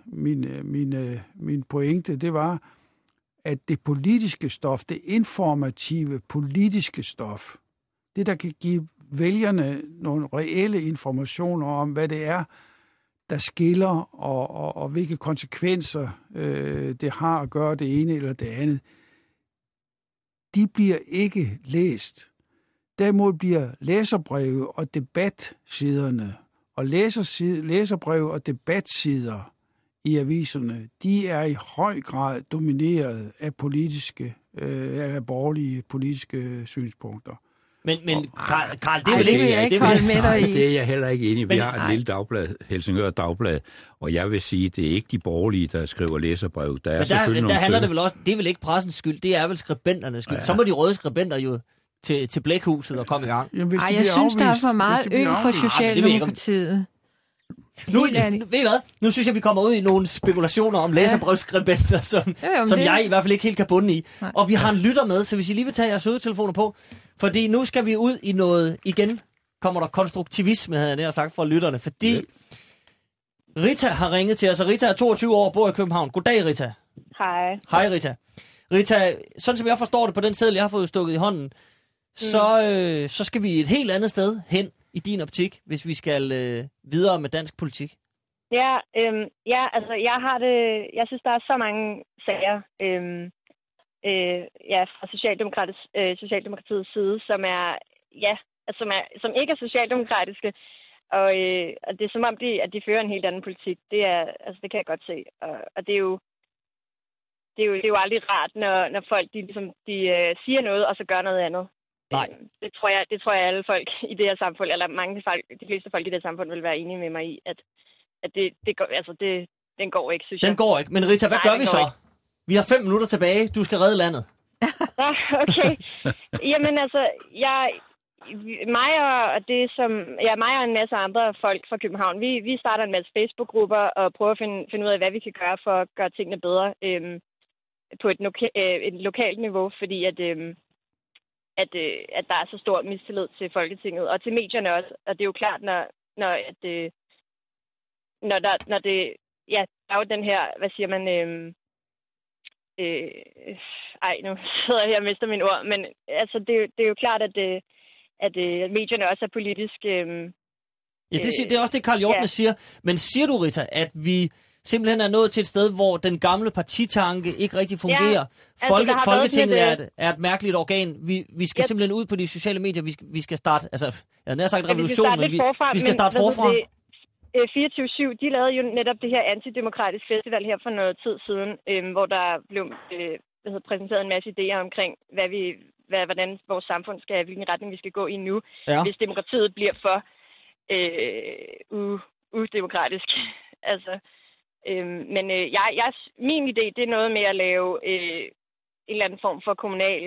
min pointe, det var, at det politiske stof, det informative politiske stof, det, der kan give vælgerne nogle reelle informationer om, hvad det er, der skiller, og hvilke konsekvenser det har at gøre det ene eller det andet, de bliver ikke læst. Derimod bliver læserbreve og debatsiderne, og læserbreve og debatsider i aviserne, de er i høj grad domineret af borgerlige politiske synspunkter. Men Karl, det er vel ikke... Det er jeg heller ikke enig i. Vi har et lille dagblad, Helsingør Dagblad, og jeg vil sige, det er ikke de borgerlige, der skriver læserbrev. Der er selvfølgelig nogle handler det vel også, det er vel ikke pressens skyld, det er vel skribenternes skyld. Ja. Så må de røde skribenter jo til Blækhuset og komme i gang. Jamen, jeg synes, der er for meget for Socialdemokratiet. Nu synes jeg, vi kommer ud i nogle spekulationer om læserbrevsskribenter, som jeg i hvert fald ikke helt kan bunde i. Nej. Og vi har en lytter med, så hvis I lige vil tage jeres søgetelefoner på, fordi nu skal vi ud i noget, igen kommer der konstruktivisme, havde jeg nær sagt, fra lytterne, fordi Rita har ringet til os, og Rita er 22 år og bor i København. Goddag, Rita. Hej. Hej, Rita. Rita, sådan som jeg forstår det på den seddel, jeg har fået stukket i hånden, så skal vi et helt andet sted hen i din optik, hvis vi skal videre med dansk politik. Altså jeg synes, der er så mange sager fra Socialdemokratiets side, som ikke er socialdemokratiske, og det er som om, at de fører en helt anden politik. Det kan jeg godt se, og det er jo aldrig rart, når folk de siger noget, og så gør noget andet. Nej. Det tror jeg alle folk i det her samfund, eller de fleste folk i det her samfund vil være enige med mig i, at den går ikke, synes jeg. Den går ikke. Men Rita, hvad gør vi så? Ikke. Vi har 5 minutter tilbage. Du skal redde landet. Okay. Jamen altså, mig og en masse andre folk fra København, vi starter en masse Facebook-grupper og prøver at finde ud af, hvad vi kan gøre for at gøre tingene bedre på et lokalt niveau, fordi at der er så stor mistillid til Folketinget og til medierne også. Og det er jo klart, når det ja, der er jo den her, hvad siger man, nu sidder jeg her og mister mine ord, men altså, det er jo klart, at medierne også er politisk... Ja, det er også det, Karl Hjortnes siger. Men siger du, Rita, at vi simpelthen er nået til et sted, hvor den gamle partitanke ikke rigtig fungerer? Ja, Folketinget er et mærkeligt organ. Vi skal simpelthen ud på de sociale medier. Vi skal starte, altså, jeg havde nær sagt revolution, men vi skal starte forfra. 24/7, de lavede jo netop det her antidemokratisk festival her for noget tid siden, hvor der blev præsenteret en masse idéer omkring, hvordan vores samfund skal, hvilken retning vi skal gå i nu, hvis demokratiet bliver for udemokratisk. Altså, men min idé, det er noget med at lave en eller anden form for kommunal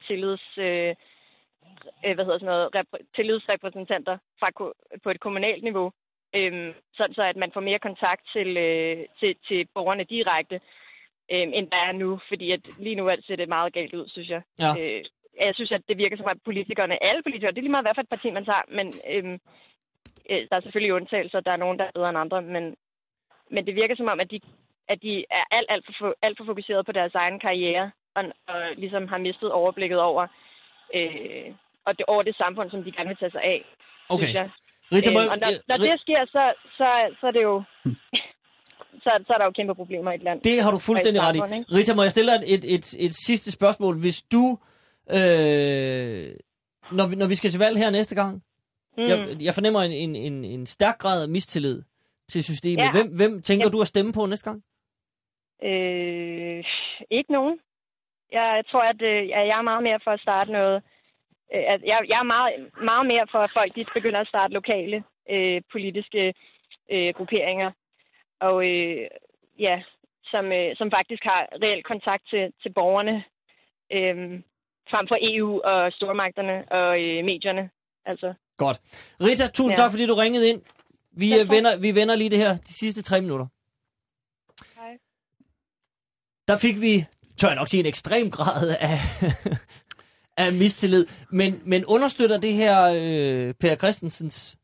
tillidsrepræsentanter på et kommunalt niveau. Sådan så, at man får mere kontakt til borgerne direkte, end der er nu. Fordi at lige nu ser det meget galt ud, synes jeg. Ja. Jeg synes, at det virker som om alle politikere, det er lige meget, hvad for et parti man tager, men der er selvfølgelig undtagelser, der er nogen, der er bedre end andre, men det virker som om, at de er alt for fokuseret på deres egen karriere, og ligesom har mistet overblikket over, over det samfund, som de gerne vil tage sig af, synes jeg. Rita, når det sker, så er det jo... så er der jo kæmpe problemer i et land. Det har du fuldstændig ret i. Rita, må jeg stille dig et sidste spørgsmål? Hvis du, når vi skal til valg her næste gang, jeg fornemmer en stærk grad af mistillid til systemet. Ja. Hvem tænker du at stemme på næste gang? Ikke nogen. Jeg tror, at jeg er meget mere for at starte noget... Jeg er meget mere for, at folk de begynder at starte lokale politiske grupperinger, og som faktisk har reel kontakt til borgerne, frem for EU og stormagterne og medierne. Altså. Godt. Rita, tusind tak, fordi du ringede ind. Vi vender lige det her de sidste 3 minutter. Hej. Der fik vi, tør jeg nok sige, en ekstrem grad af mistillid. Men understøtter det her Per Christensens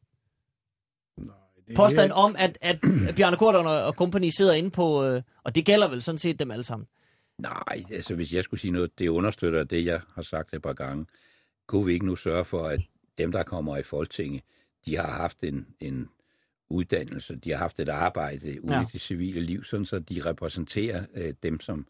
påstand om, at Bjarne Corydon og kompagni sidder inde på, og det gælder vel sådan set dem alle sammen? Nej, altså hvis jeg skulle sige noget, det understøtter det, jeg har sagt et par gange. Kunne vi ikke nu sørge for, at dem, der kommer i Folketinget, de har haft en uddannelse, de har haft et arbejde ude i det civile liv, sådan så de repræsenterer dem, som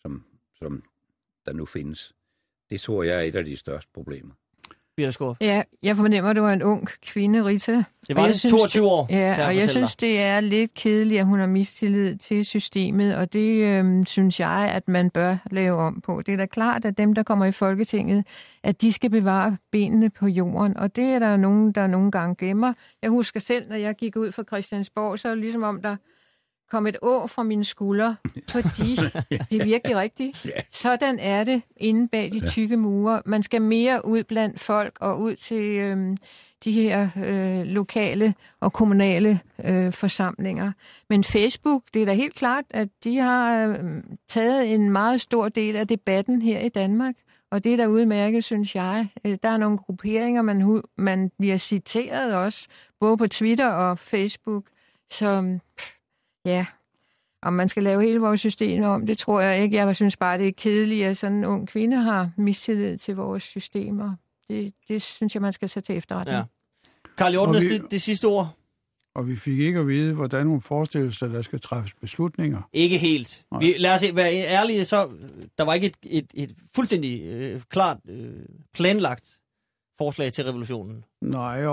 der nu findes. Det tror jeg er et af de største problemer. Ja, jeg fornemmer, at du er en ung kvinde, Rita. Det var 22 år. Ja, og jeg synes, det er lidt kedeligt, at hun har mistillid til systemet, og det synes jeg, at man bør lave om på. Det er da klart, at dem, der kommer i Folketinget, at de skal bevare benene på jorden, og det er der nogen, der nogle gange glemmer. Jeg husker selv, når jeg gik ud fra Christiansborg, så er det ligesom om, der kom et å fra mine skuldre, fordi det er virkelig rigtigt. Sådan er det inde bag de tykke mure. Man skal mere ud blandt folk og ud til de her lokale og kommunale forsamlinger. Men Facebook, det er da helt klart, at de har taget en meget stor del af debatten her i Danmark. Og det er da udmærket, synes jeg. Der er nogle grupperinger, man bliver citeret også, både på Twitter og Facebook, som... Ja, om man skal lave hele vores system om, det tror jeg ikke. Jeg synes bare, det er kedeligt, at sådan en ung kvinde har mistillid til vores systemer. Det synes jeg, man skal sætte til efterretning. Ja. Karl Hjortnes, det sidste ord. Og vi fik ikke at vide, hvordan hun forestiller sig, at der skal træffes beslutninger. Ikke helt. Lad os være ærlige, så der var ikke et fuldstændig klart planlagt forslag til revolutionen. Nej,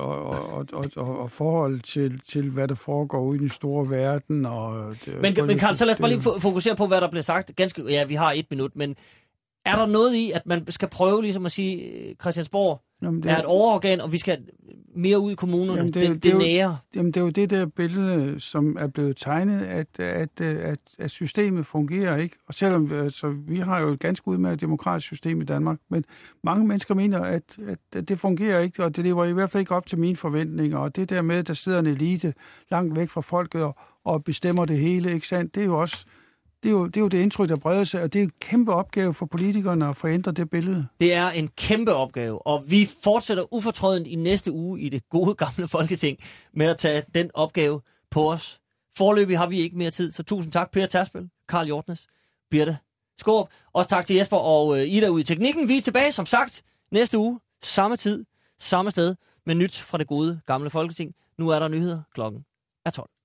og forhold til, hvad der foregår ude i den store verden. Men Karl, så lad os bare lige fokusere på, hvad der blev sagt. Vi har 1 minut, men Er der noget i, at man skal prøve ligesom at sige, Christiansborg er et overorgan, og vi skal mere ud i kommunerne, jamen det nære? Jamen det er jo det der billede, som er blevet tegnet, at systemet fungerer ikke. Og selvom vi har jo et ganske udmærket demokratisk system i Danmark, men mange mennesker mener, at det fungerer ikke, og det lever i hvert fald ikke op til mine forventninger. Og det der med, at der sidder en elite langt væk fra folket og bestemmer det hele, ikke sandt? Det er jo også... Det er jo det indtryk, der breder sig, og det er en kæmpe opgave for politikerne at forændre det billede. Det er en kæmpe opgave, og vi fortsætter ufortrødent i næste uge i det gode gamle Folketing med at tage den opgave på os. Foreløbig har vi ikke mere tid, så tusind tak, Per Tærsbøl, Karl Hjortnes, Birte Skaarup. Også tak til Jesper og Ida ude i teknikken. Vi er tilbage, som sagt, næste uge, samme tid, samme sted, med nyt fra det gode gamle Folketing. Nu er der nyheder, klokken er 12.